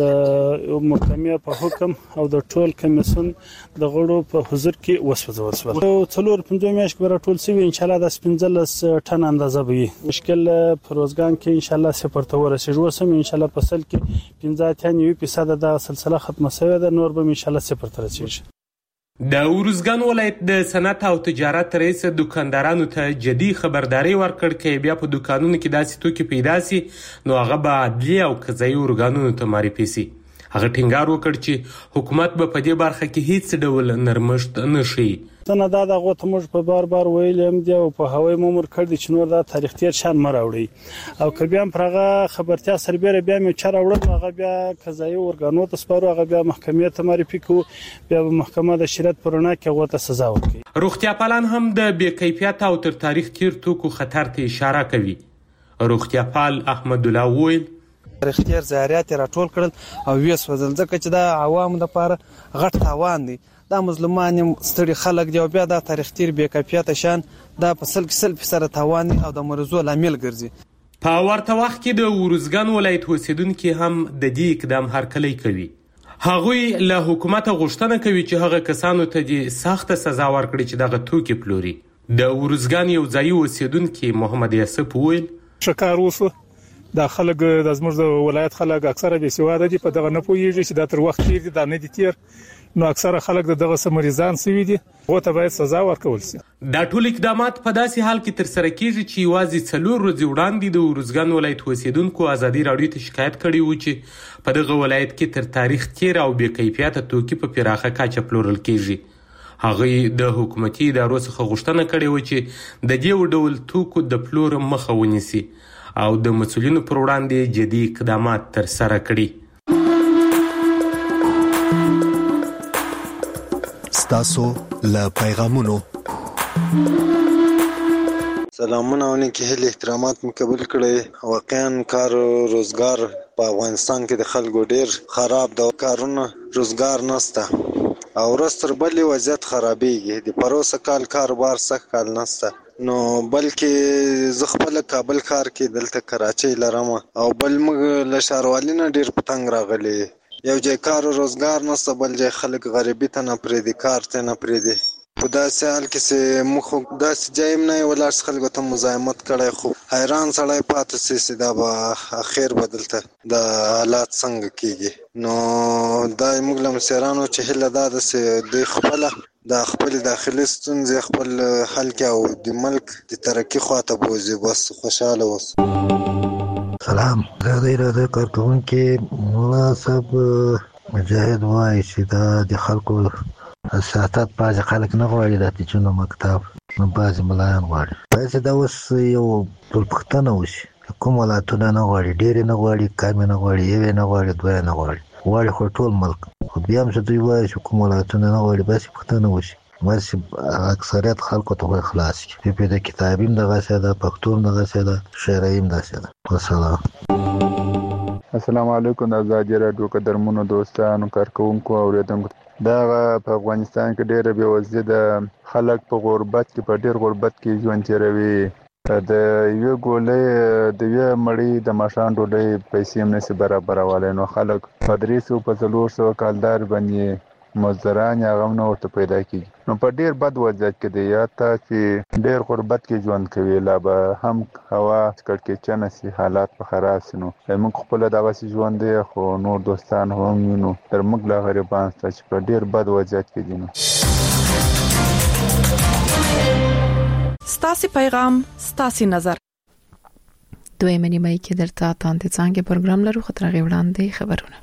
د محکمې په حکم او د ټول کمیسیون د غړو په حضور کې وسوځول شو. څلور پنځه میاشتې کې راټول شوی ان شاء الله د پنځلس ټن اندازه به وي. مشکل په روزګان کې ان شاء الله صفر ته ورسېږي. وسم ان شاء الله په سل کې پنځه اتیا نیو فیصد د سلسله ختمه شوې ده. نور به ان شاء الله صفر ته رسېږي. د اورزګان ولایت د صنعت او تجارت رئیس دکاندارانو ته جدي خبرداري ورکړ چې بیا په دکانونو کې داسې توکي پیدا سي نو هغه به عدلیه او قضایي ارګانونو ته معرفي سي. هغه ټینګار وکړ چې حکومت به په دې برخه کې هیڅ ډول نرمښت نه شي. څنګه دا دغه ته موږ په بار بار ویلم دی او په هوای مامور کړی چې نور دا تاریخ تیر شان مراوړي او کبه هم پرغه خبرتیا سربېره بیا مې چر اوړل هغه بیا قضایي ارګانو ته سپارو هغه بیا محکمې ته معرفي کو بیا محکمه د شریعت پرونه کې هغه ته سزا ورکړي. روغتیا پالان هم د بې کیفیت او تر تاریخ تیر توکو خطر ته اشاره کوي. روغتیا پال احمد الله ویل تاریخ تیر زیارت راټول کړل او ویس وزل ځکه چې دا عوام لپاره غټ تاوان دی. دا مظلومان ستړي خلک دی او بیا دا تاریخ تیر بې کیفیت شان دا په سل کې سل فیصد تاوان او د مرزو لامل ګرځي. په ورته وخت کې د اورزګان ولایت اوسیدونکو هم د دې اقدام هرکلی کوي. هغوی له حکومت غوښتنه کوي چې هغه کسانو ته د سخت سزا ورکړي چې دغه توکي پلوري. د اورزګان یو ځای اوسیدونکو محمد یاسف ویل شکار وسو دا خلک د زموږ د ولایت خلک اکثره بې سواده دي په دغه نه پوهیږي چې دا تر وخت تیر دي دا نه دي تیر نو اکثره خلک دغه سمریزان سوي دي او ته باید سزا ورکول شي. دا ټول اقدامات په داسې حال کې تر سره کیږي چې یوازې څلور ورځې وړاندې د اورزګان ولایت اوسیدونکو ازادي راډیو ته شکایت کړی و چې په دغه ولایت کې تر تاریخ تیر او بې کیفیته توکي په پراخه کچه پلورل کیږي. هغه د حکومتي ادارو څخه غوښتنه کړې و چې د دې ډول توکو د پلور مخه ونیسي او د مسؤلینو پر وړاندې جدي اقدامات تر سره کړي. تاسو له پیغامونو سلامونه او نیکی هیله احترامات مقبول کړئ. واقعا کار روزګار په افغانستان کې د خلکو ډیر خراب د کارونه روزګار نشته او ورستر بلې وضعیت خرابېږي. د پروسه کال کاروبار سخت کال نشته نو بلکې زه خپل کابل ښار کې دلته کراچۍ لرم او بل موږ له ښاروالۍ نه ډیر پتنګ راغلي یو ځای کار روزګار نشته بل ځای خلک غریبي ته نه پرېږدي کار ته نه پرېږدي. په داسې حال کې چې موږ داسې ځای هم نه یې ولاړ خلکو ته مزاحمت کړی خو حیران سړی پاتې شي چې دا به اخر به دلته د حالات څنګه کېږي. نو دا موږ له مشرانو چې هیله دا ده چې دوی خپله د خپل داخلي ستونزې خپل حل کړي او د ملک د ترقي خواته بوځي. بس خوشحاله اوسو. سلام زه د اراده کارکوونکي مولا صاحب مجاهد وایي چې دا د خلکو سیاست بعضې خلک نه غواړي دا تیچونه مکتب نو بعضې ملایان غواړي. باید چې دا اوس یو ټولپوښتنه وشي کوم ولایتونه نه غواړي ډېرې نه غواړي کمې نه غواړي یوې نه غواړي دوه نه غواړي غواړي خو ټول ملک خو بیا هم چې دوی وایي چې کوم ولایتونه نه غواړي بس پوښتنه وشي بس اکثریت خلکو ته خلاص کړي. په د کتابي هم دغسې ده پښتو هم دغسې ده شعري هم داسې ده. والسلام. السلام علیکم د ازادي راډیو قدرمنو دوستانو کارکوونکو او اوریدونکو. دا په افغانستان کې ډېره بېوزلي ده خلک په غربت کې په ډېر غربت کې ژوند تېروي. د یوې ګولۍ د یوې مړۍ د ماښام ډوډۍ پیسې هم نشي برابرولی نو خلک په درې سوه په څلور سوه کالدار باندې مزدوران هغه هم نه ورته پیدا کېږي نو په ډېر بد وضعیت کې دی. یا ته چې ډېر غربت کې ژوند کوي لا به هم هوا کړکېچنه سي حالات به خراب سي نو موږ خپله دغسې ژوند دی خو نور دوستان هم وینو تر موږ لا غریبان شته چې په ډېر بد وضعیت کې دي. نو ستاسو پیغام ستاسو نظر دویمه نیمه کې درته تانته څنګه پروګرام لرو خطر غوړاندې خبرونه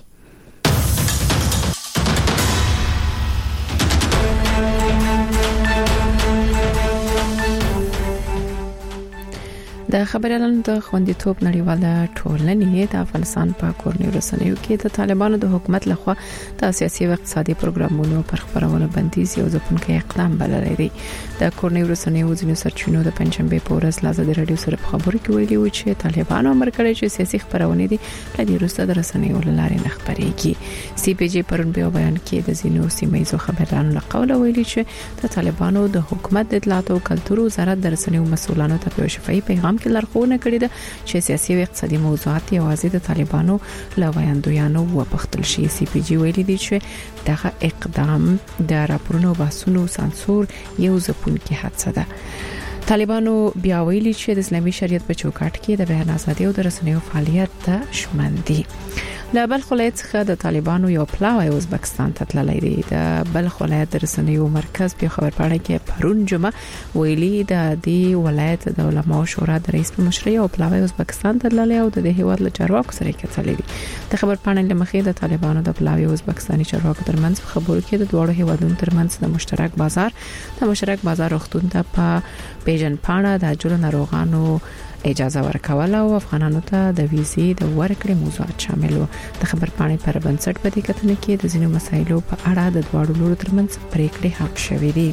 د خبرونو د خوندیتوب نړیواله ټولنې د افغانستان په کورنیو رسنیو کې د طالبانو د حکومت لخوا د سیاسي او اقتصادي پروګرامونو پر خبرونه بندیز یو ځپونکي اقدام بللی دی د کورنیو رسنیو ځینو سرچینو د پنځمبه په ورځ لازم د رادیو سره خبرو کې ویلي و چې طالبانو امر کړی چې سیاسي خبرونه دي لدې وروسته د رسنیو لارې نه خبرېږي سی پی جی پرون په بیان کې د ځینو سیمایي خبرانو له قوله ویلي چې د طالبانو د حکومت د اطلاعات او کلتور وزارت د رسنیو مسؤلانو ته په شفاهي پیغام کې لارښوونه کړې ده چې سیاسي او اقتصادي موضوعات یوازې د طالبانو له ویاندویانو وپختل شي سی پی جی ویلي دي چې دغه اقدام د راپورونو بحثونو سانسور یو ځپونکي حادثه ده طالبانو بیا ویلي چې د اسلامي شریعت په چوکاټ کې د بیان ازادي او د رسنیو فعالیت ته شامل دي له بلخ ولایت څخه د طالبانو یو پلاوی ازبکستان ته تللی دی د بلخ ولایت د رسنیو مرکز په خبرپاڼه کې پرون جمعه ویلي د دې ولایت د علماو شورا د رئیس په مشرۍ او پلاوی ازبکستان ته تللی او د هیواد له چارواکو سره کتلې دي د خبرپاڼې لمخې د طالبانو د پلاوی ازبکستاني چارواکو ترمنځ خبرو کې د دوه هیوادونو ترمنځ د مشترک بازار د مشترک بازار وختون ته په پیژن پاڼه د جوړ ناروغانو اجازه ورکول او افغانانو ته د ویزې د ورکړې موضوعات شامل وو د خبرپاڼې پر بنسټ په دې کتنه کې د ځینو مسایلو په اړه د دواړو لورو ترمنځ پریکړې حق شوې دي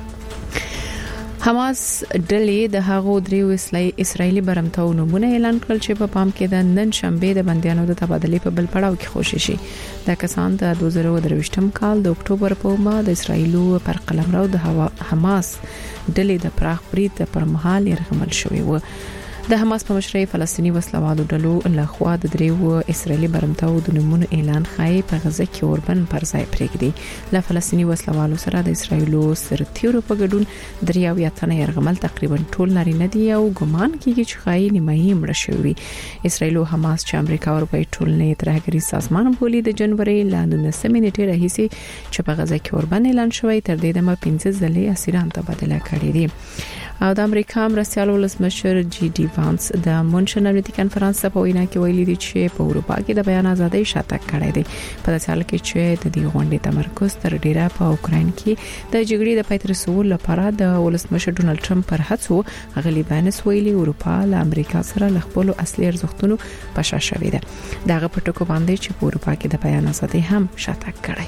حماس ډلې د هغو دریو اسرایلی برمتو نمونه اعلان کړل چې په پام کې د نن شنبه د بنديانو د تبادلې په بل پړاو کې خوشي شي د کسان د دوه زره درویشتم کال د اکتوبر په ما د اسرایلو پر قلمرو د حماس ډلې د پراخ برید پر مهال يرغمل شوی و د حماس په مشرۍ فلسطینی وسلوالو ډلو له خوا د دریو اسرایلی برمتو د نمونه اعلان خای په غزه کې اوربن پر ځای پرېږدي له فلسطینی وسلوالو سره د اسرایلو سرتیرو په ګډون دریاو یاتنه يرغمل تقریبا ټول نارینه دي او ګمان کیږي چې خای نیمایي مړ شوی اسرایلو حماس چې امریکا او اروپای ټولنې ترهګری سازمان بولی د جنوري لاندې نسمې نیټه راهیسي چې په غزه کې اوربن اعلان شوی تر دې دمه پنځه ځلې اسیران تبادله کړي دي او د امریکا مرستيال ولسمشر جی ډي وانس د مونشن امنیتي کانفرنس په وینا کې ویلي دي چې په اروپا کې د بیان ازادي شاتګ کړی دی په داسې حال کې چې د دې غونډې تمرکز تر ډیره په اوکرين کې د جګړې د پای ته رسولو لپاره د ولسمشر ډونالد ټرمپ پر هڅو غلي بانس ویلي اروپا له امریکا سره له خپل اصلي ارزښتونو په شا شوې ده دغه په ټکو باندې چې په اروپا کې د بیان ازادي هم شاتګ کړی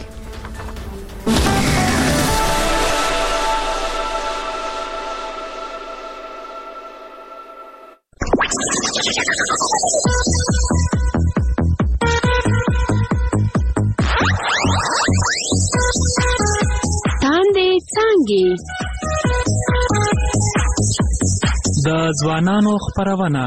د ځوانانو خبرونه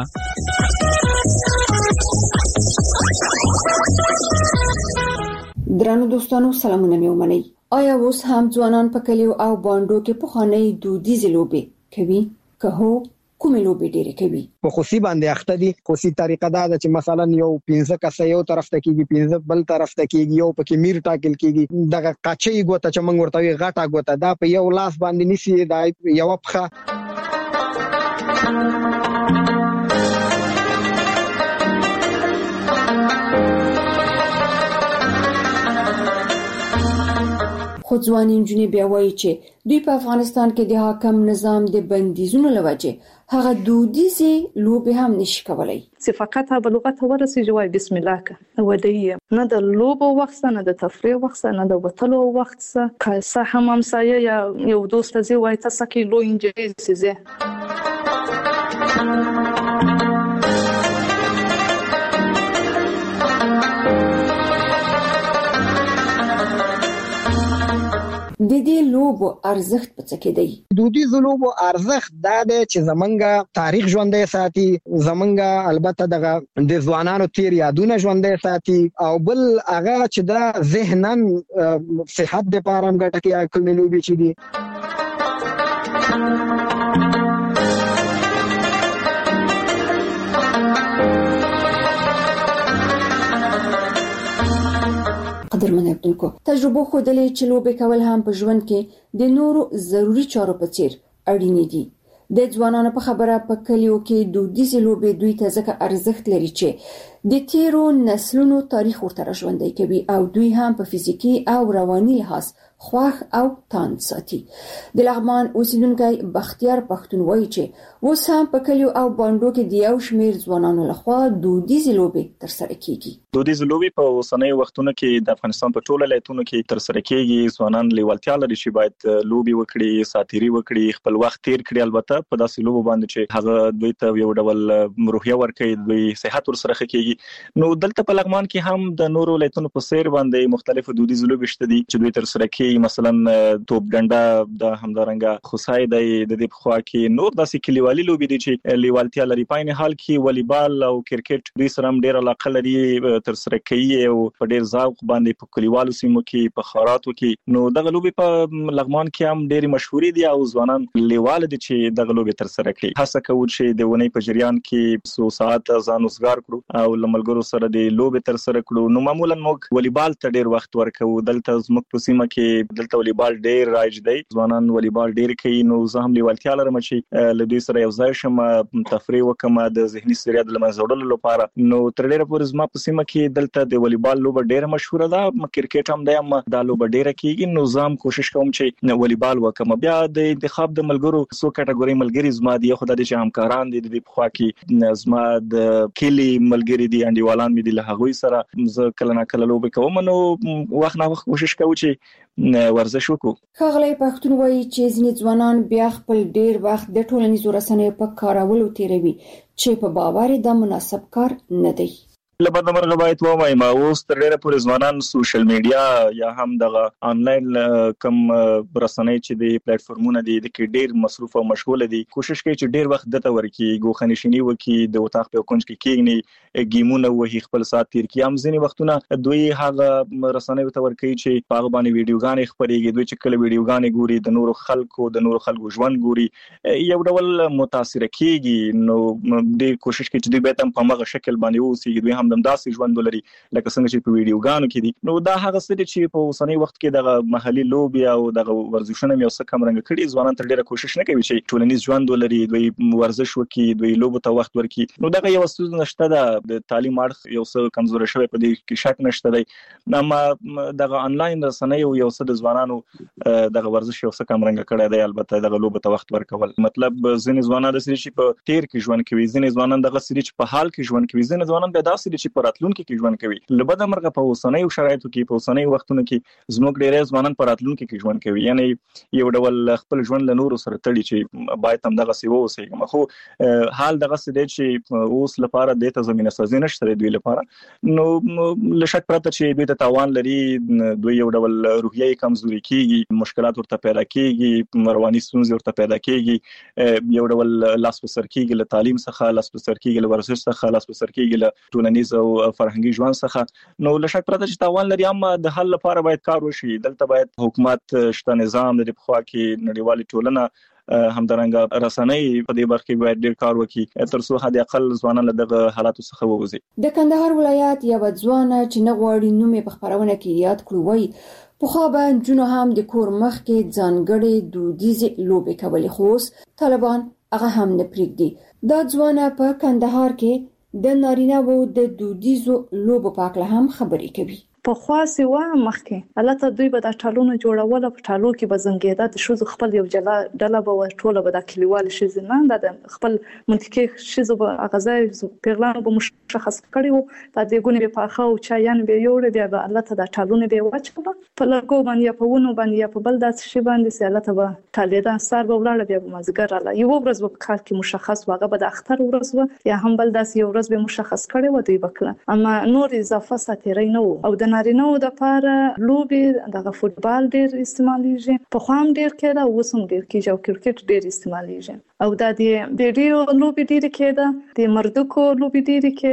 درنو دوستانو سلامونه مې ومنئ آیا اوس هم ځوانان په کلیو او باندو کې پخوانۍ دودیزې لوبې کوي که هو کومې لوبې ډېرې کوي په خوسي باندې اخته دي خوسي طریقه دا ده چې مثلا یو پنځه کسه یو طرف ته کېږي پنځه بل طرف ته کېږي یو پکې میر ټاکل کېږي دغه قاچي ګوته چې موږ ورته وی غټه ګوته دا په یو لاس باندې نسی دا یو پخه خو ځوان انجنیر بیا وایي چې دوی په افغانستان کې د حاکم نظام د بندیزونو لوجه هغه دودیزې لوبې هم نشي کولای چې فقط به لغت ورسېږي وای بسم الله کا ودی نه د لوبو وخت نه د تفریح وخت نه د وتلو وخت که صح هم سایه یا یو دوست زی وای تاسو کې لو انجنیر زی د دې لوبو ارزښت په څه کې دی دودیزو لوبو ارزښت دا دی چې زمونږه تاریخ ژوندۍ ساتي زمونږه البته دغه د ځوانانو تیر یادونه ژوندۍ ساتي او بل هغه چې دا ذهنن صحت لپاره هم ګټه کوي کومې لوبې چې دي قدرمن عبدالکو تجربه خودلې چې لوبې کول هم په ژوند کې د نورو ضروری چارو په څیر اړین دي د ځوانانو په خبره په کلیو کې دودیزې لوبې دوی ته ځکه ارزښت لري چې د تیرو نسلونو تاریخ ورته ژوندی کوي او دوی هم په فزیکی او رواني لحاظ خوښ او تاند ساتي. د لغمان اوسیدونکي بختیار پښتون وایي چې اوس هم په کلیو او بانډو کې د یو شمېر ځوانانو لخوا دودیزې لوبې ترسره کیږي. دودیزې لوبې په اوسنیو وختونو کې د افغانستان په ټوله ولایتونو کې ترسره کیږي. ځوانان لیوالتیا لري چې باید لوبې وکړي، ساتيري وکړي، خپل وخت تیر کړي، البته په داسې لوبو باندې چې هغه دوی ته یو ډول روحیه ورکړي، دوی صحت ورسره کیږي. نو دلته په لغمان کې هم د نورو ولایتونو په څیر باندې مختلفو دودیزې لوبې شته دي چې دوی ترسره کوي. مثلا توپ ډنډه د همدارنګه خصای د دې په خوا کې نور داسې کلیوالي لوبې دي چې لیوالتیا لري. په عین حال کې والیبال او کرکټ دوی سره ډېر علاقه لري، ترسره کوي او په ډېر ذوق باندې په کلیوالو سیمو کې په خاراتو کې. نو دغه لوبې په لغمان کې هم ډېر مشهورې دي او ځوانان لیوال دي چې دغه لوبې ترسره کوي. هڅه کوي چې د ونې په جریان کې څو ساعت ځان وسګار کړو او لملګرو سره د لوبې ترسره کړو. نو معمولا موږ والیبال ته ډېر وخت ورکو. دلته زموږ په سیمه کې دلته والیبال ډېر رایج دی، ځوانان والیبال ډېر کوي. نو زه هم لیوالتیا لرم چې له دوی سره یو ځای شم، تفریح وکم د ذهني ستړیا د لمنځه وړلو لپاره. نو تر ډېره پورې زما په سیمه کې دلته د والیبال لوبه ډېره مشهوره ده، کرکټ هم دی، اما دا لوبه ډېره کیږي. نو زه هم کوشش کوم چې والیبال وکم. بیا د انتخاب د ملګرو څو کټګوري ملګری زما دي، خو د دې چې همکاران دي د په خوا کې زما د کلی ملګری دي، انډیوالان مې دي، له هغوی سره زه کله نه کله لوبه کوم. نو وخت نه وخت کوشش کوم چې ورزش وکړو. ښاغلی پښتون وایي چې ځینې ځوانان بیا خپل ډېر وخت د ټولنیزو رسنیو په کارولو تیروي چې په باور د مناسب کار نه دی. لبد مرغه باید وایم اوس تر ډیره پورې ځوانان سوشل میډیا یا هم دغه انلاین کم رسنۍ چې د پلیټ فارمونه دي د کې ډیر مصروف او مشغول دي. کوشش کوي چې ډیر وخت دته ورکی ګوخنشینی وکي، د وتاخ په کونج کې کېږي، گیمونه وهي، خپل سات تیر کی. هم ځینې وختونه دوی هغه رسنۍ ته ورکی چې په هغه باندې ویډیوګانې خپرېږي. دوی چې کله ویډیوګانې ګوري د نورو خلکو د نورو خلکو ژوند ګوري، یو ډول متاثر کیږي. نو د کوشش کوي چې دوی به هم په هغه شکل باندې اوسي، دوی هم د داسې ژوند ولري لکه څنګه چې په ویډیوګانو کې دي. نو دا هغه څه دي چې په اوسنۍ وخت کې دغه محلي لوبي او دغه ورزشونه مې اوسه کم رنګ کړي. ځوانان تر ډیره کوشش نه کوي چې ټولنیز ژوند ولري، دوی ورزش وکړي، دوی لوبو ته وخت ورکړي. نو دغه یو څه نشته ده، د تعلیم اړخ یو څه کمزوري شوی په دې کې شک نشته دی. اما دغه انلاین رسنۍ یو څه د ځوانانو دغه ورزش یو څه کم رنګ کړی دی. البته دغه لوبو ته وخت ورکول مطلب ځینې ځوانان د سړي چې په تیر کې ژوند کوي، ځینې ځوانان دغه سړي چې په حال کې ژوند کوي، ځینې ځوانان به داسې چې په راتلونکي کې ژوند کوي. لبد مرغه په اوسنیو شرایطو کې په اوسنیو وختونو کې زموږ ډېر ځوانان په راتلونکي کې ژوند کوي، یعنی یو ډول خپل ژوند له نورو سره تړي چې باید هم دغه سی ووسي. خو حال دغه څه دی چې اوس لپاره د ته زمينه سازي نشته دوی لپاره. نو لشک پرته چې دوی ته تاوان لري، دوی یو ډول روحیه کمزوري کیږي، مشکلات ورته پیدا کیږي، رواني ستونزې ورته پیدا کیږي، یو ډول لاس په سر کیږي له تعلیم څخه، لاس په سر کیږي له ورزش څخه، لاس په سر کیږي له ټولنیز او فرهنګي ژوند څخه. نو لشک پرته چې تاوان لري، اما د حل لپاره باید کار وشي. دلته باید حکومت شته، نظام د په خوا کې نړیوالي ټولنه همدارنګه رسنۍ په دې برخه کې باید ډیر کار وکړي تر څو حد اقل ځوانان له دغه حالاتو څخه ووځي. د کندهار ولایت یو ځوان چې نه غواړي نوم په خبرونه کې یاد کړو وایي په خو به جنو هم د کور مخ کې ځانګړي دودیزې لوبې کولې، خو طالبان هغه هم نه پریږدي. دا ځوان په کندهار کې د نارینه وو د دودیزو لوبو په اړه هم خبرې کوي. په خاصه و مخکې البته دوی به د ټالونو جوړول، په ټالو کې به زنګیدا د شوز خپل یو جلا ډله به ټوله به د کلیوال شي نه د خپل منطقي شیزو به اغازای پیغلان به مشخص کړي وو. د دې ګونې په اخو چایان به یوړ بیا به البته د ټالونو به وچکړه په لګو باندې په ونو باندې په بل داس شي باندې سالته به ټالیدا سر به ولاړ بیا به مازګر رااله. یو ورځ به کار کې مشخص واغه به د اختر ورځ و یا هم بل داس یو ورځ به مشخص کړي و دوی وکړه. اما نور اضافه ساتيري نه وو. او د نارینه د پاره لوبي دغه فوتبال ډیر استعماليږي، په خوام ډیر کېده، وسم ډیر کېږي او کرکټ ډیر استعماليږي. او د دې ویډیو لوبي ډیر کېده، د مردکو لوبي ډیر کېده.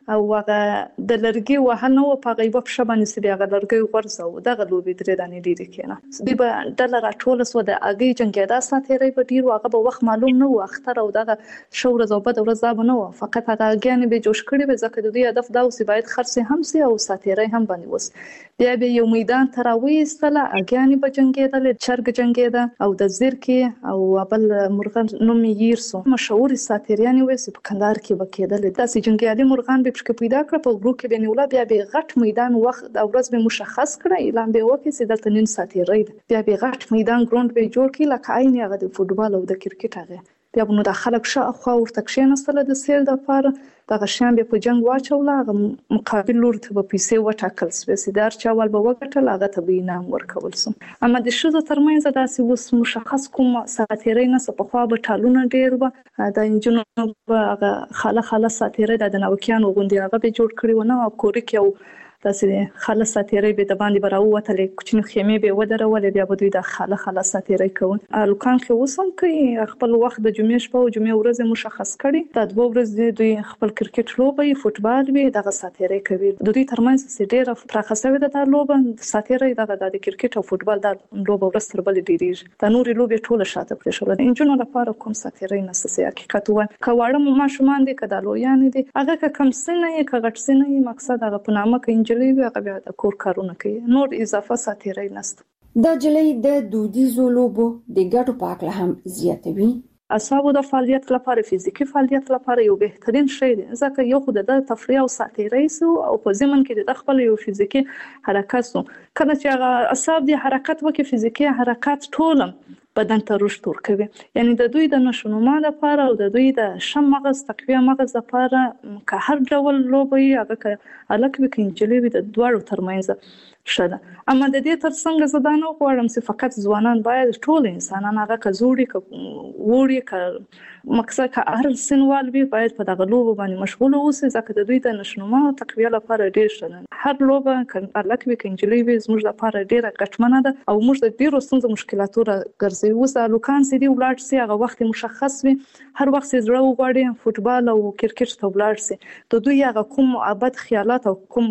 او هغه د لرګي وهنه او په غیبه په شبانه سي هغه لرګي ورسو دغه لوبي درې دانې لري کینه دی به ډله راټول سو د اګي جنگیدا ساتيري په ډیر هغه به وخت معلوم نه و اختر او دغه شور زوبه د ورځ دا نه و فقط هغه اګیان به جوش کړي به ځکه د دې هدف دا اوسې باید خرڅ هم سي او ساتيري هم باندې وس بیا به یو میدان تراوي استله اګیان به جنگیدل چرګ جنگیدا او د زیرکی او بل مرغان نوم یې سو مشهور ساتيریان وې په کندهار کې وکیدل داسې جنگیالي مرغان به پکې پیدا کړ په ګروپ کې بنولا بیا به غټ میدان وخت او ورځ به مشخص کړ اعلان به وکړي چې دلته نن ساتيري بیا به غټ میدان ګراوند به جوړ کړي لکه عین هغه د فوتبال او د کرکټ هغه بیا نو د خلک شاوخوا ورته کښیناستل د سیل د لپاره دغه شان به په جنگ واچول هغه مقابل لور ته په پیسې وټاکل سپیسیدار چاول به وګټل هغه ته به انعام ورکول سو اما د شوزو ترمنځ داسې وس مشخص کوم ساتيري نه په خوا به ټالونه ډیر و د انجنونو هغه خاله خاله ساتيري د نوکیان غوندي هغه به جوړ کړی و نه او کوریک یو داسې خاله ساتيري به د باندې براوته کوچنی خیمه به ودرول بیا به دوی د خاله خاله ساتيري کوي الکان خو وسم کوي خپل وخت د جمعې شپه او جمعې ورځ مشخص کړي د دوه ورځې دوی خپل کرکټ لوبي فوتبال به دغه ساتيري کوي د دوی ترمنځ سډيره پراخسوي د لوبه ساتيري دغه د کرکټ او فوتبال د لوبه ورځ تر بل ډیریږي د نوري لوبي ټوله شاته پرې شول انجنونو لپاره کوم ساتيري نسسي حقیقت و کواړه ما شومان دي کډالویان دي هغه کم سنه یې کغټ سنه یې مقصد هغه په نامه کې جلوی هغه بیا د کور کارونه کوي نور اضافه ساتيري نشته د جلۍ د دودیزو لوبو د ګټو په اړه هم زیاتوي اعصابو د فعالیت لپاره فزیکی فعالیت لپاره یو بهترین شی دی ځکه یو خو د تفریح او ساتيري سو او په ضمن کې د خپل یو فزیکی حرکت سو کله چې هغه اعصاب د حرکت وکي فزیکی حرکت ټولم بدن ته رشد ورکوي یعنی د دوی د نشونما لپاره او د دوی د شم مغز تقویه مغز لپاره که هر ډول لوبي هغه که الک وکینجلي د دوړو ترمنځ شته اما د دې ترڅنګ زدانو غواړم چې فقط ځوانان باید ټول انسانان هغه کزوري ک ووري ک مقصد که هر سنوال به باید په دغه لوبو باندې مشغول اوسي ځکه د دوی د نشونما تقویه لپاره ډیر شته هر لوبه ک الک وکینجلي زموږ لپاره ډیره ګټمنه ده او موږ د ډیرو ستونزو مشکلاتو ګرځي اوس لوکان سي دی ولار سي هغه وخت مشخص وي هر وخت زړه وغواړي فوتبال او کرکټ ته ولار سي د دوی هغه کوم ابد خیالات او کوم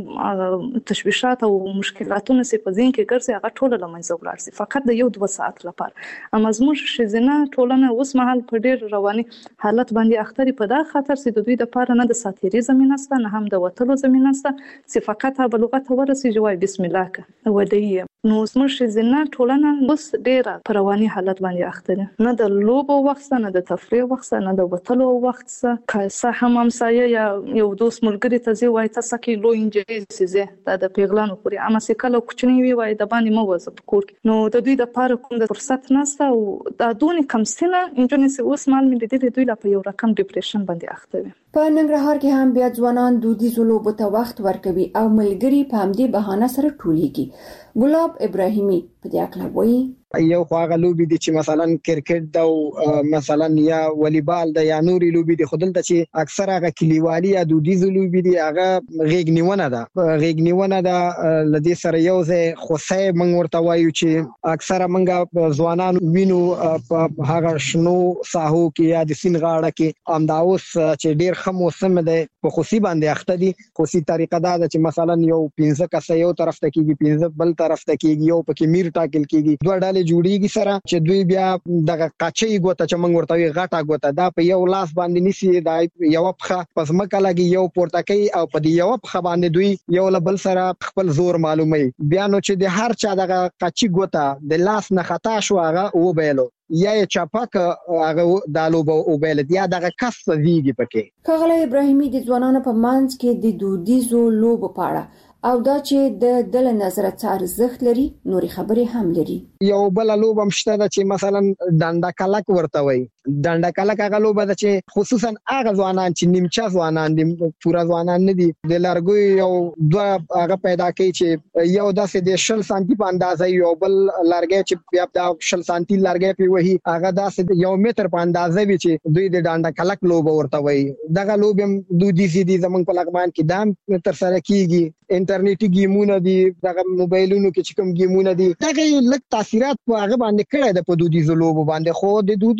تشویشات او مشکلاتونه سي په ذهن کې ګرځي هغه ټول لمنځه ولار سي فقط د یو دوه ساعت لپاره اما زموږ شزنه ټولنه اوس مهال په ډیر رواني حالت باندې اختري په دا خطر سي د دوی د لپاره نه د ساتيري زمينه است نه هم د وټلو زمينه است چې فقط په لغت ورسي جوای بسم الله کا ودی نو زموږ شزنه ټولنه اوس ډیر په رواني حالت باندې اختري نه د لوبو وخت نه د تفریح وخت نه د وټلو وخت که صح هم سایه یا یو دوست ملګری ته زی وای تاسو کې لو انجری سي د پیغلانو پورې اما سې کله کوچنی وی وای د باندې مو وځ په کور نو د دوی د لپاره کوم د فرصت نشته او د دونې کم سینه انجونې سي اوس مال ملي د دوی لپاره یو رقم ډیپریشن باندې اخته په ننګرهار کې هم بیا ځوانان دودیزو لوبو ته وخت ورکوي او ملګری په همدې بهانه سره ټولیږي ګلاب ابراهیمي په دې اړه وایي یو خواغه لوبي دي چې مثلا کرکټ او مثلا یا والیبال د یا نوري لوبي دي خودلته چې اکثر هغه کلیوالي یا دودیزو لوبي دي هغه غېګنیونه ده غېګنیونه ده لدې سره یو ځای خوسه منګ ورته وایو چې اکثر منګه ځوانان وینو په هغه شنو ساحو کې یا د سین غاړه کې امداوس چې ډیر خمو سم ده په خوسي باندې اخته دي خوسي طریقه ده چې مثلا یو پنځه کسه یو طرف ته کېږي پنځه بل طرف ته کېږي یو پکې میر ټاکل کېږي دوه ډلې جوړیږي سره چې دوی بیا دغه قاچي ګوته چې موږ ورته غټه ګوته دا په یو لاس باندې نسی دا یو پخه پس مکه لګي یو پورتکي او په دې یو پخه باندې دوی یو لبل سره خپل زور معلومي بیا نو چې د هر چا دغه قاچي ګوته د لاس نه خطا شو هغه او بیلو یا چاپک هغه دالو او بیل یا دغه کس زیږي پکې کغله ابراهیمي د ځوانانو په منځ کې د دودیزو لوبو په اړه او دا چې د دل نظر ارزښت لري نوري خبرې هم لري یو بل لوب هم شته چې مثلا ډنډا کلک ورته وي ډنډا کلک هغه لوب ده چې خصوصا هغه ځوانان چې نیمچا ځوانان دي پورا ځوانان نه دي د لارګوي یو دوه هغه پیدا کوي چې یو داسې د شل سانتي په اندازه یو بل لارګي چې بیا د شل سانتي لارګي په وਹੀ هغه داسې یو متر په اندازه وي چې دوی د ډنډا کلک لوب ورته وي دغه لوب هم دودي سي دي زمونږ په لغمان کې دام تر سره کیږي انټرنیټي گیمونه دي دغه موبایلونو کې چې کوم گیمونه دي دغه لک تاثیرات په هغه باندې کړی د په دودیزو لوبو باندې خو د دودیزو لوبو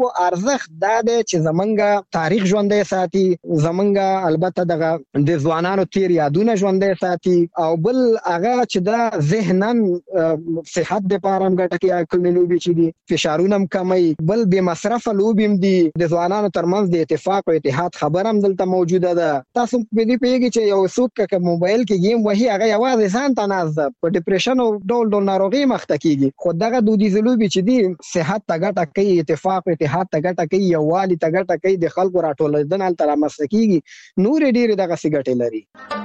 لوبو ارزښت دا دی چې زمونږ تاریخ ژوندۍ ساتي، زمونږ البته دغه د ځوانانو تیر یادونه ژوندۍ ساتي، او بل هغه چې دا ذهنن صحت د پاره ګټه کوي. کومې لوبې چې دي فشارونه هم کموي، بل بې مصرفه لوبې هم دي، د ځوانانو ترمنځ د اتفاق او اتحاد خبر هم دلته موجوده ده. تاسو په دې پیږي چې یو څوک که موبایل کې گیم وهي هغه یوازې ځان ته ناز ده، په ډیپریشن او ډول ډول ناروغي مخته کیږي. خو دغه دودیزه لوبې چې دي صحت ته ګټه کوي، اتفاق او اتحاد ته ګټه کوي، یووالي ته ګټه کوي، د خلکو راټولېدنه تل رامنځته کیږي، نور ډېر دغه څه ګټې لري.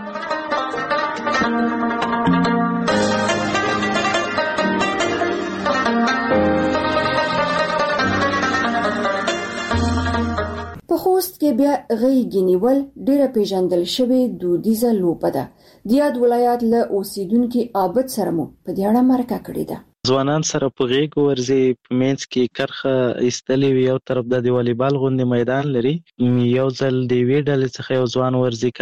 په خوست کې بیا غېږ نیول ډېره پیژندل شوې دودیزه لوبه ده. د یاد ولایت له اوسیدونکو عابد سره مو په دې اړه مرکه کړې ده. ځوانان سره په غېږ ورځي، په منځ کې کرخه ایستلې وي، یو طرف د والیبال غوندې میدان لري، یو ځل د یوې ډلې څخه یو ځوان ورځي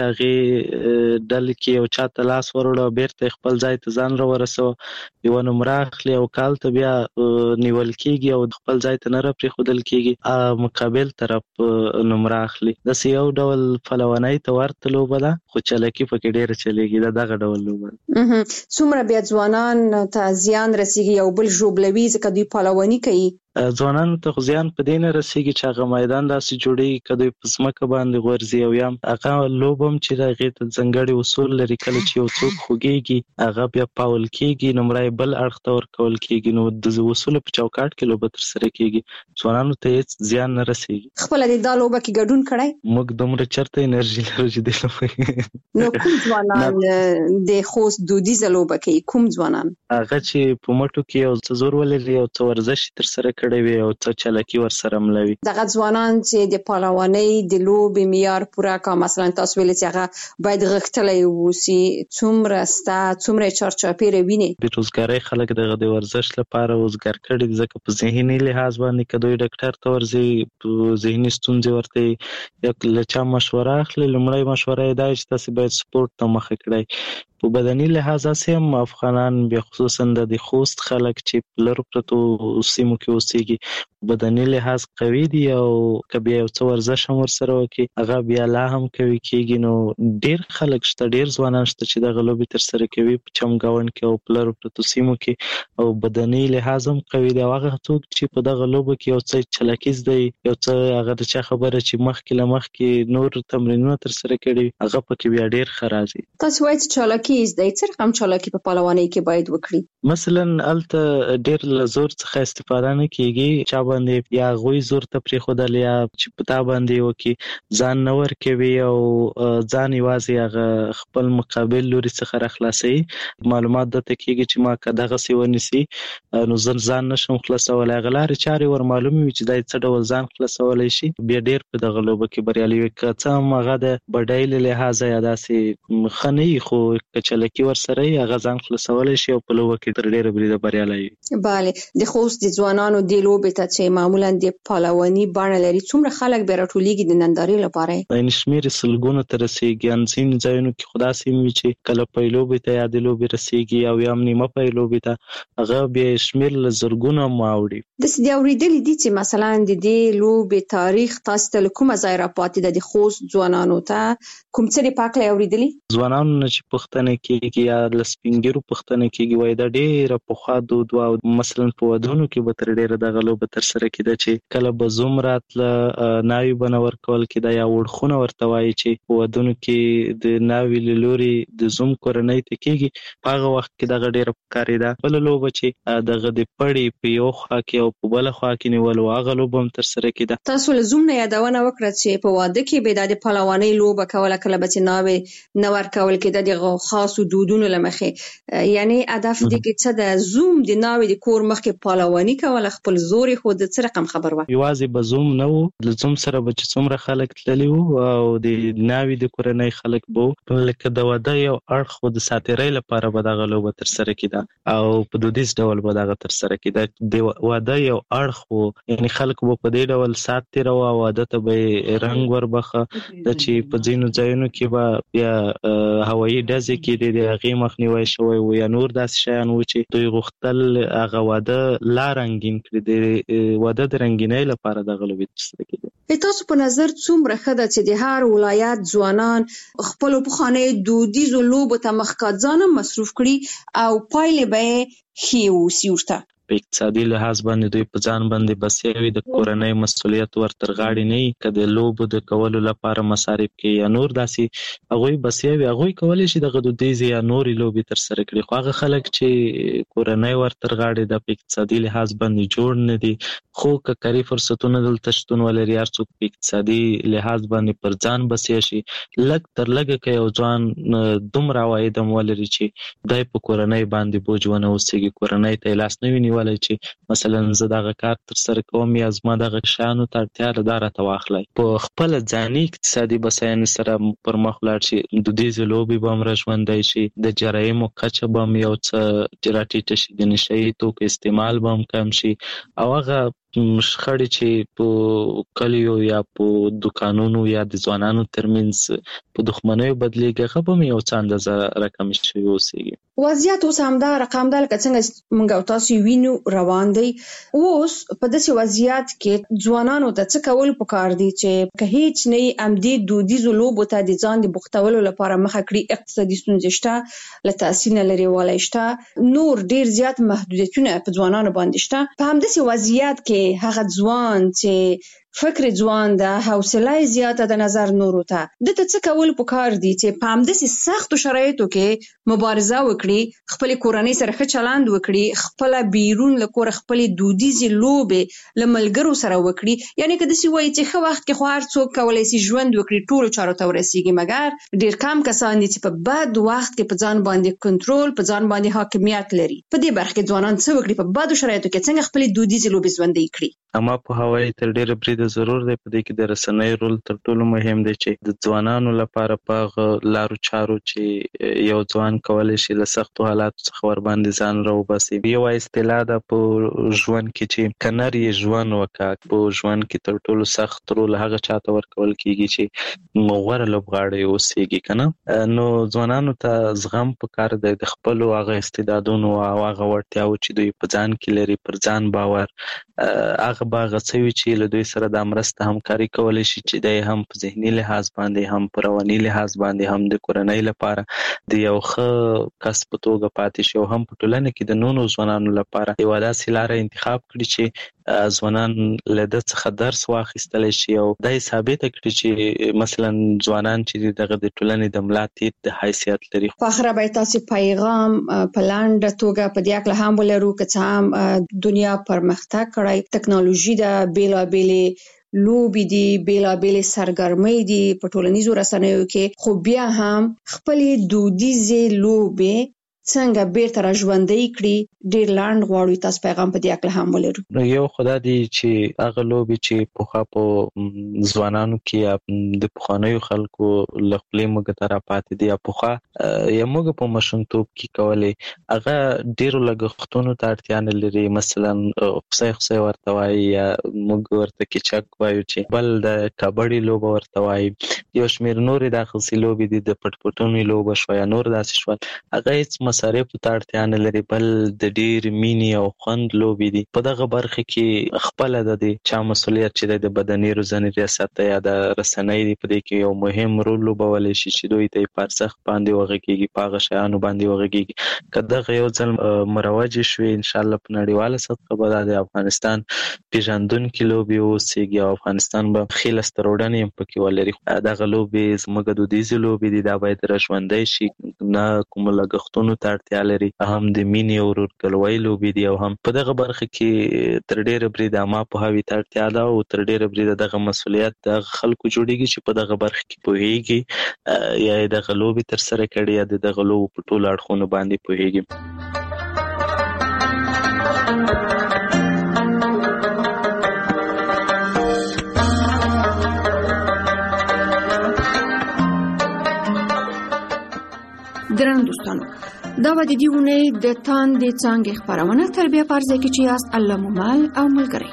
کاغې ډلې کې یو چاته لاس وروړه، بیرته خپل ځای ته ځان راورسو، یو نمره اخلي او کال ته بیا نیول کېږي او خپل ځای ته نه راپرېښودل کېږي، مقابل طرف نمره اخلي. داسې یو ډول پلوانۍ ته ورته لوبه ده، خو چلکي پکې ډېره چلېږي. دا دغه ډول لوبه ده. څومره بیا ځوانان ته زیان رسېږي یو بل ژوبلوي ځکه دوی پلواني کوي؟ ځوانانو ته زیان په دې نه رسېږي چې هغه میدان داسې جوړېږي که دوی په ځمکه باندې غورځي، او یا هغه لوبه هم چې د هغې ته ځانګړي اصول لري. کله چې یو څوک خوږېږي هغه بیا پاول کېږي، نمره یې بل اړخ ته ورکول کېږي، نو د اصولو په چوکاټ کې لوبه ترسره کېږي. ځوانانو ته هېڅ زیان نه رسېږي. خپله دې دا لوبه کې ګډون کړی؟ موږ دومره چېرته انرژي لرو چې دې لوبه. نو کوم ځوانان د خوست دودیزه لوبه کوي؟ کوم ځوانان؟ هغه چې په مټو کې یو څه زور ولري، یو څه ورزش ترسره کړی وي، او څه چلکي ورسره ملوي. دغه ځوانان چې د پهلوانۍ د لوبې معیار پوره کا، مثلا تاسو ویل چې هغه باید غښتلی اوسي، څومره ستا څومره چارچاپېره ویني؟ د روزګارۍ خلک دغه د ورزش لپاره روزګار کړي دي، ځکه په ذهني لحاظ باندې که دوی ډاکټر ته ورځي، ذهني ستونزې ورته یا له چا مشوره اخلي، لومړی مشوره یې دا چې تاسې باید سپورت ته مخه کړئ. په بدني لحاظ هم افغانان بیا خصوصا د خوست خلک چې په لرو پرتو سیمو کې اوسېږي په بدني لحاظ قوي دي، او که بیا یو څه ورزش هم ورسره وکړي هغه بیا لا هم قوي کېږي. نو ډېر خلک شته، ډېر ځوانان شته چې دغه لوبې ترسره کوي په چمګاونډ کې او په لرو پرتو سیمو کې، او بدني لحاظ هم قوي دي. او هغه څوک چې په دغه لوبه کې یو څه چلکیز دی، یو څه هغه د چا خبره چې مخکې له مخکې نور تمرینونه ترسره کړي، هغه پکې بیا ډېر ښه راځي. تاسو وایئ چې چالاکي زده، څه رقم چالاکي په پهلوانۍ کې باید وکړي؟ مثلا هلته ډېر له زور څخه استفاده نه کېږي، چا باندې یا هغوی زور ته پرېښودل یا چې په تا باندې وکړي، ځان نه ورکوي او ځان یوازې هغه خپل مقابل لوري څخه راخلاصوي. معلومات درته کېږي چې ما که دغسې ونیسي نو زه ځان نشم خلاصولی. هغه لارې چارې ور معلومې وي چې دا څه ډول ځان خلاصولی شي، بیا ډېر په دغه لوبه کې بریالي وي. که څه هم هغه د بډای له لحاظه یا داسې ښه نه وي، خو که چلکي ورسره وي هغه ځان خلاصولی شي او په لوبه کې تر ډېره بریده بریالی وي. بله، د خوست د ځوانانو دې لوبې ته چې معمولا د پهلواني بڼه لري، څومره خلک بیا راټولېږي د نندارې لپاره؟ یعنې شمېر یې سلګونو ته رسېږي. ان ځینې ځایونو کې خو داسې هم وي چې کله پی لوبې ته یا د لوبې رسېږي او یا هم نیمه پی لوبې ته، هغه بیا یې شمېر له زرګونو هم واوړي. داسې دې اورېدلي دي چې مثلا د دې لوبې تاریخ تاسو ته له کومه ځای راپاتې ده؟ د خوست ځوانانو ته کوم څه دې پاکله اورېدلي؟ ځوانانو نه چې پوښتنه کېږي یا له سپین ږیرو پوښتنه کېږي، وایي دا ډېره پخوا دود وه، او مثلا په ودونو کې به تر ډېره دغه لوبه ترسره کېده چې کله به زوم راتله، ناوې به نه ورکول کېده، یا وړخونه ورته وایي چې په ودونو کې د ناوې له لورې د زوم کورنۍ ته کېږي. په هغه وخت کې دغه ډېره پکارېده. بله لوبه چې دغه د پړې په یو خوا کې او په بله خوا کې نیول و، هغه لوبه هم ترسره کېده. تاسو له زوم نه یادونه وکړه چې په واده کې به د پهلوانۍ لوبه کوله، کله به چې ناوې نه ورکول کېده د خاصو دودونو له مخې. یعنی هدف دې کې څه ده؟ زوم د ناوې د کور مخکې پهلواني کوله، خپل زور یې ښوده، څه رقم خبر وه؟ یوازې به زوم نه و، له زوم سره به چې څومره خلک تللي وو او د ناوې د کورنۍ خلک به وو، لکه د واده یو اړخ و، د ساتیرۍ لپاره به دغه لوبه ترسره کېده او په دودیز ډول به دغه ترسره کېده. د واده یو اړخ و، یعنې خلک به په دې ډول سات تېروه، واده ته به یې رنګ وربخه. د چې په ځینو ځایونو کې به بیا هوایي ډزې کېدې د هغې مخنیوی شوی و یا نور داسې شیان و چې دوی غوښتل هغه واده لا رنګین کړي. د واده د رنګینۍ لپاره دغه لوبې ترسره کېدې. تاسو په نظر څومره ښه ده چې د هر ولایت ځوانان خپلو پخوانیو دودیزو لوبو ته مخکې ځان مصروف کړي او پایلې به یې ښې واوسي ورته؟ په اقتصادي لحاظ باندې دوی په ځان باندې بسیا وي، د کورنۍ مسؤلیت ورتر غاړې نه وي، که د لوبو د کولو لپاره مصارف کوي یا نور داسې هغوی بسیا وي، هغوی کولی شي دغه دودیزې یا نورې لوبې ترسره کړي. خو هغه خلک چې کورنۍ ورتر غاړې ده په اقتصادي لحاظ باندې جوړ نه دي، خو که کاري فرصتونه دلته شتون ولري، هر څوک په اقتصادي لحاظ باندې پر ځان بسیا شي، لږ تر لږه که یو ځوان دومره عواید هم ولري چې دی په کورنۍ باندې بوج ونه اوسېږي، کورنۍ ته یې لاس نه وي نیولی چې مثلا زه دغه کار ترسره کوم یا زما دغه شیانو ته اړتیا ده دا راته واخلئ. په خپله ځاني اقتصادي بسیاینې سره پر مخ ولاړ شي، دودیزې لوبې به هم راژوندی شي، د جرایمو کچه به هم یو څه راټیټه شي، د نشه یي توکو استعمال به هم کم شي، او هغه شخړې چې په کلیو یا په دوکانونو یا د ځوانانو ترمنځ په دښمنیو بدلیږي هغه به هم یو څه اندازه راکمې شوي اوسېږي. وضعیت اوس همدا رقم ده لکه څنګه موږ او تاسو وینو روان دی. اوس په داسې وضعیت کې ځوانانو ته څه کول پکار دي چې که هیڅ نه یې همدې دودیزو لوبو ته د ځان د بوختولو لپاره مخه کړي؟ اقتصادي ستونزې شته، له تحصیل نه لرې والی شته، نور ډیر زیات محدودیتونه په ځوانانو باندې شته. په همداسې وضعیت کې هغه ځوان چې فکر ځوان ده، حوصله زیاته د نظر نورو ته، دته څه کول پکار دي چې په همداسې سختو شرایطو کې مبارزه وکړي، خپل کورنۍ سره ښه چلند وکړي، خپل بیرون له کوره خپل دودیزې لوبې له ملګرو سره وکړي. یعنی که داسې وایي چې ښه وخت کې خو هر څوک کولی شي ژوند وکړي، ټولو چارو ته ورسیږي، مګر ډیر کم کسان دي چې په بد وخت کې په ځان باندې کنټرول، په ځان باندې حاکمیت لري. په دې برخه کې ځوانان څه وکړي په بدو شرایطو کې څنګه خپل دودیزې لوبې ژوندۍ کړي؟ اما په هوایي تر ډیره بریده ضرور دی، په دې کې د رسنۍ رول تر ټولو مهم دی چې د ځوانانو لپاره په هغه لارو چارو چې یو ځوان کولی شي له سختو حالاتو څخه ورباندې ځان راوباسي. یوه اصطلاح ده په ژوند کې چې که نر یې ژوند وکړه، په ژوند کې تر ټولو سخت رول هغه چاته ورکول کېږي چې غوره لوبغاړی اوسېږي که نه. نو ځوانانو ته زغم پکار دی، د خپلو هغه استعدادونو او هغه وړتیاوو چې دوی په ځان کې لري، پر ځان باور، هغه به هغه څه وي چې له دوی سره دا مرسته همکاري کولی شي چې دی هم په ذهني لحاظ باندې، هم په رواني لحاظ باندې، هم د کورنۍ لپاره د یو ښه کس په توګه پاتې شي، او هم په ټولنه کې د نورو ځوانانو لپاره یوه داسې لاره انتخاب کړي چې ځوانان له ده څخه درس واخیستلی شي او دا یې ثابته کړي چې مثلا ځوانان چې دغه د ټولنې د ملا تیر د حیثیت لري. په اخره به تاسو پیغام په لنډه توګه په دې اړه هم ولرو که څه هم دنیا پرمختګ کړی، ټکنالوژي ده، بیلابېلې لوبې دي، بیلابېلې سرګرمۍ دي په ټولنیزو رسنیو کې، خو بیا هم خپلې دودیزې لوبې څنګه بیرته را ژوندۍ کړي؟ ډیر لاند غواړو تاسو پیغام په دې اړه هم ولرو. نو یو خدا دی چې هغه لوبې چې پخوا په ځوانانو کې یا د پخوانیو خلکو له خپلې موږ ته راپاتې دي یا پخوا یا موږ په ماشومتوب کې کولې، هغه ډیرو لګښتونو ته اړتیا نه لري. مثلا خصی خصی ورته وایي یا موږ ورته کیچک وایو چې بل د کبډي لوبه ورته وایي، یو شمېر نورې داسې لوبې دي، د پټ پټونې لوبه شوه یا نور داسې شول، هغه هېڅ مصارفو ته اړتیا نه لري، بل د ډېر مینې او خوند لوبې دي. په دغه برخه کې خپله د دې چا مسؤلیت چې دی د بدني روزنې ریاست یا د رسنۍ دی، په دې کې یو مهم رول لوبولی شي چې دوی ته یې په ارزښت باندې وغږېږي، په هغه شیانو باندې وغږېږي. که دغه یو ځل مروجې شوې انشاءالله په نړیواله سطحه به دا د افغانستان پېژندونکي لوبې اوسېږي او افغانستان به ښې لاسته راوړنې هم پکې ولري. دغه لوبې زموږ دودیزې لوبې دي، دا باید راژوندی شي، نه کومو لګښتونو ته اړتیا لري، هم د مینې او ورورګلوۍ لوبې دي، او هم په دغه برخه کې تر ډېره بریده عامه پوهاوي ته اړتیا ده او تر ډېره بریده دغه مسؤلیت د هغه خلکو جوړېږي چې په دغه برخه کې پوهېږي یا یې دغه لوبې ترسره کړي یا د دغه لوبو په ټولو اړخونو باندې پوهېږي. درنو دوستانو، دا و د دې اونۍ د تاندې څانګې خپرونه تربیه په ارزه کې چې یاست الله مومل او ملګری.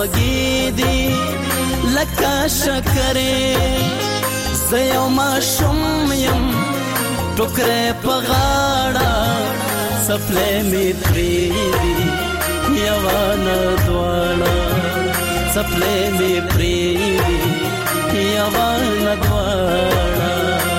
خوږې دي لکه شکرې زه یو ماشوم یم ټوکرې په غاړه څپلۍ مې پرېږدي یوه نه دواړه څپلۍ مې پرېږدي یوه نه دواړه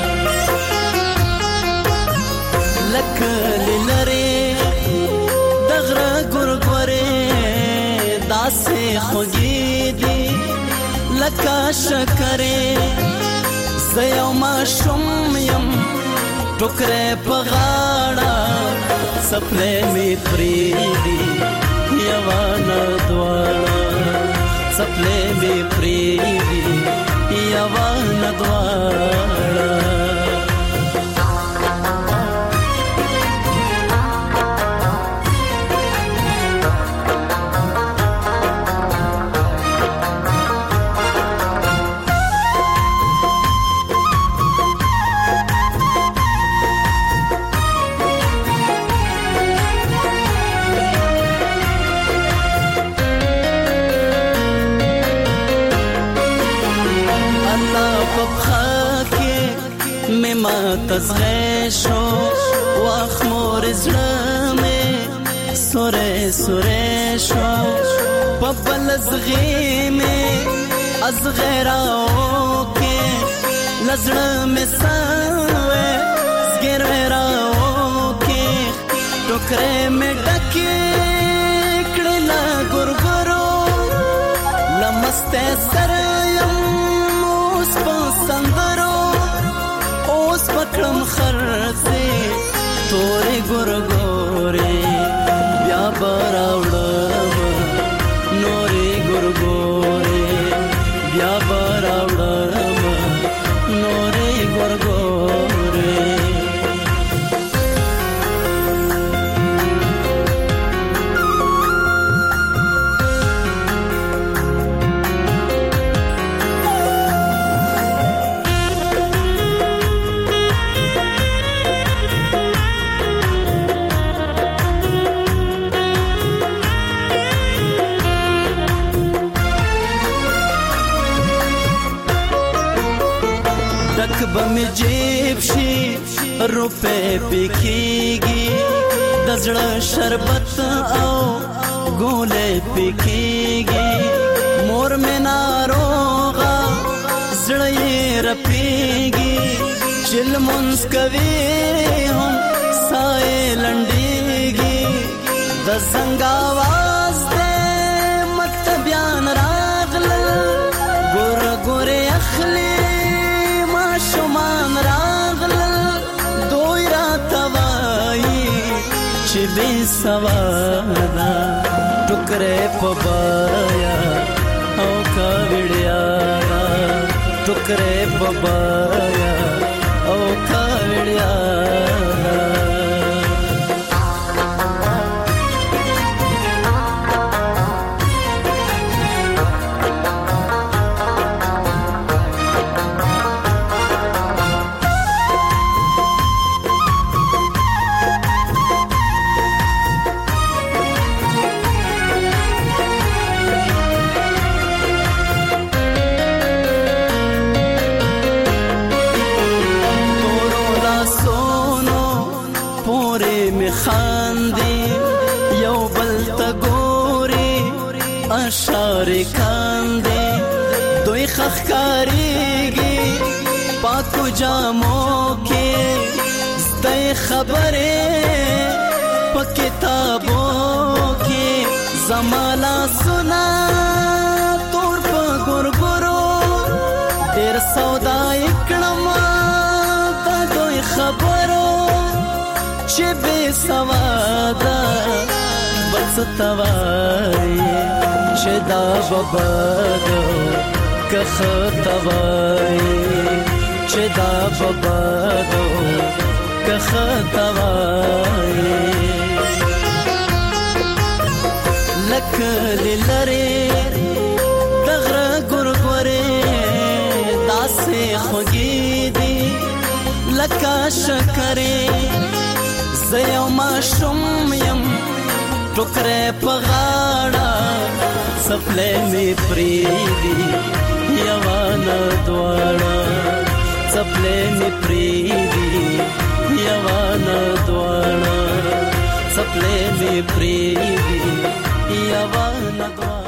لکه لرې د غره ګورګورې داسې خوږې دي لکه شکرې زه یو ماشوم یم ټوکرې په غاړه څپلۍ مې پرېږدي یوه نه دواړه څپلۍ مې پرېږدي یوه نه دواړه تزغې شو واخ مور زړه مې سورې سورې شو په بل زغې مې ازغې راو کې لزړه مې سوې زګېروې راو کې ټوکرې مې ډکې کړې له ګورګورو لمستې سره یم اوس په سندرو پکړم خرڅې تورې ګورګورې بیا به راوړم نورې ګورګورې بیا به راوړم نورې ګورګورې بم جیب شي روپے پکېږي د زړه شربت او ګولې پکېږي مور مې ناروغه زړه یې رپېږي چې لمونځ کوي هم ساه یې لنډېږي د زنګ اواز دی مکتبیان راغلل ګوره ګورې اخلي شمان راغلل دوی راته وایي چې بې سواده ټوکرې په بایا او کاوړیا ټوکرې په بایا او کاوړیا اشاره کاندې دوی خخکاریږي پاکو جامو کې زده خبرې په کتابو کې زمالا سنا تور په ګورګورو ډېر سودا کړم تا دوی خبرو چې بې سواده بس توای چې دا بابا که خطوای چې دا بابا که خطوای لکه لری دغره ګورګورې داسې خوږې دي لکه شکرې زه یو ماشوم یم ټوکرې په غاړه سپلې می پریدي یوانا دواړه سپلې می پریدي یوانا دواړه سپلې می پریدي یوانا دواړه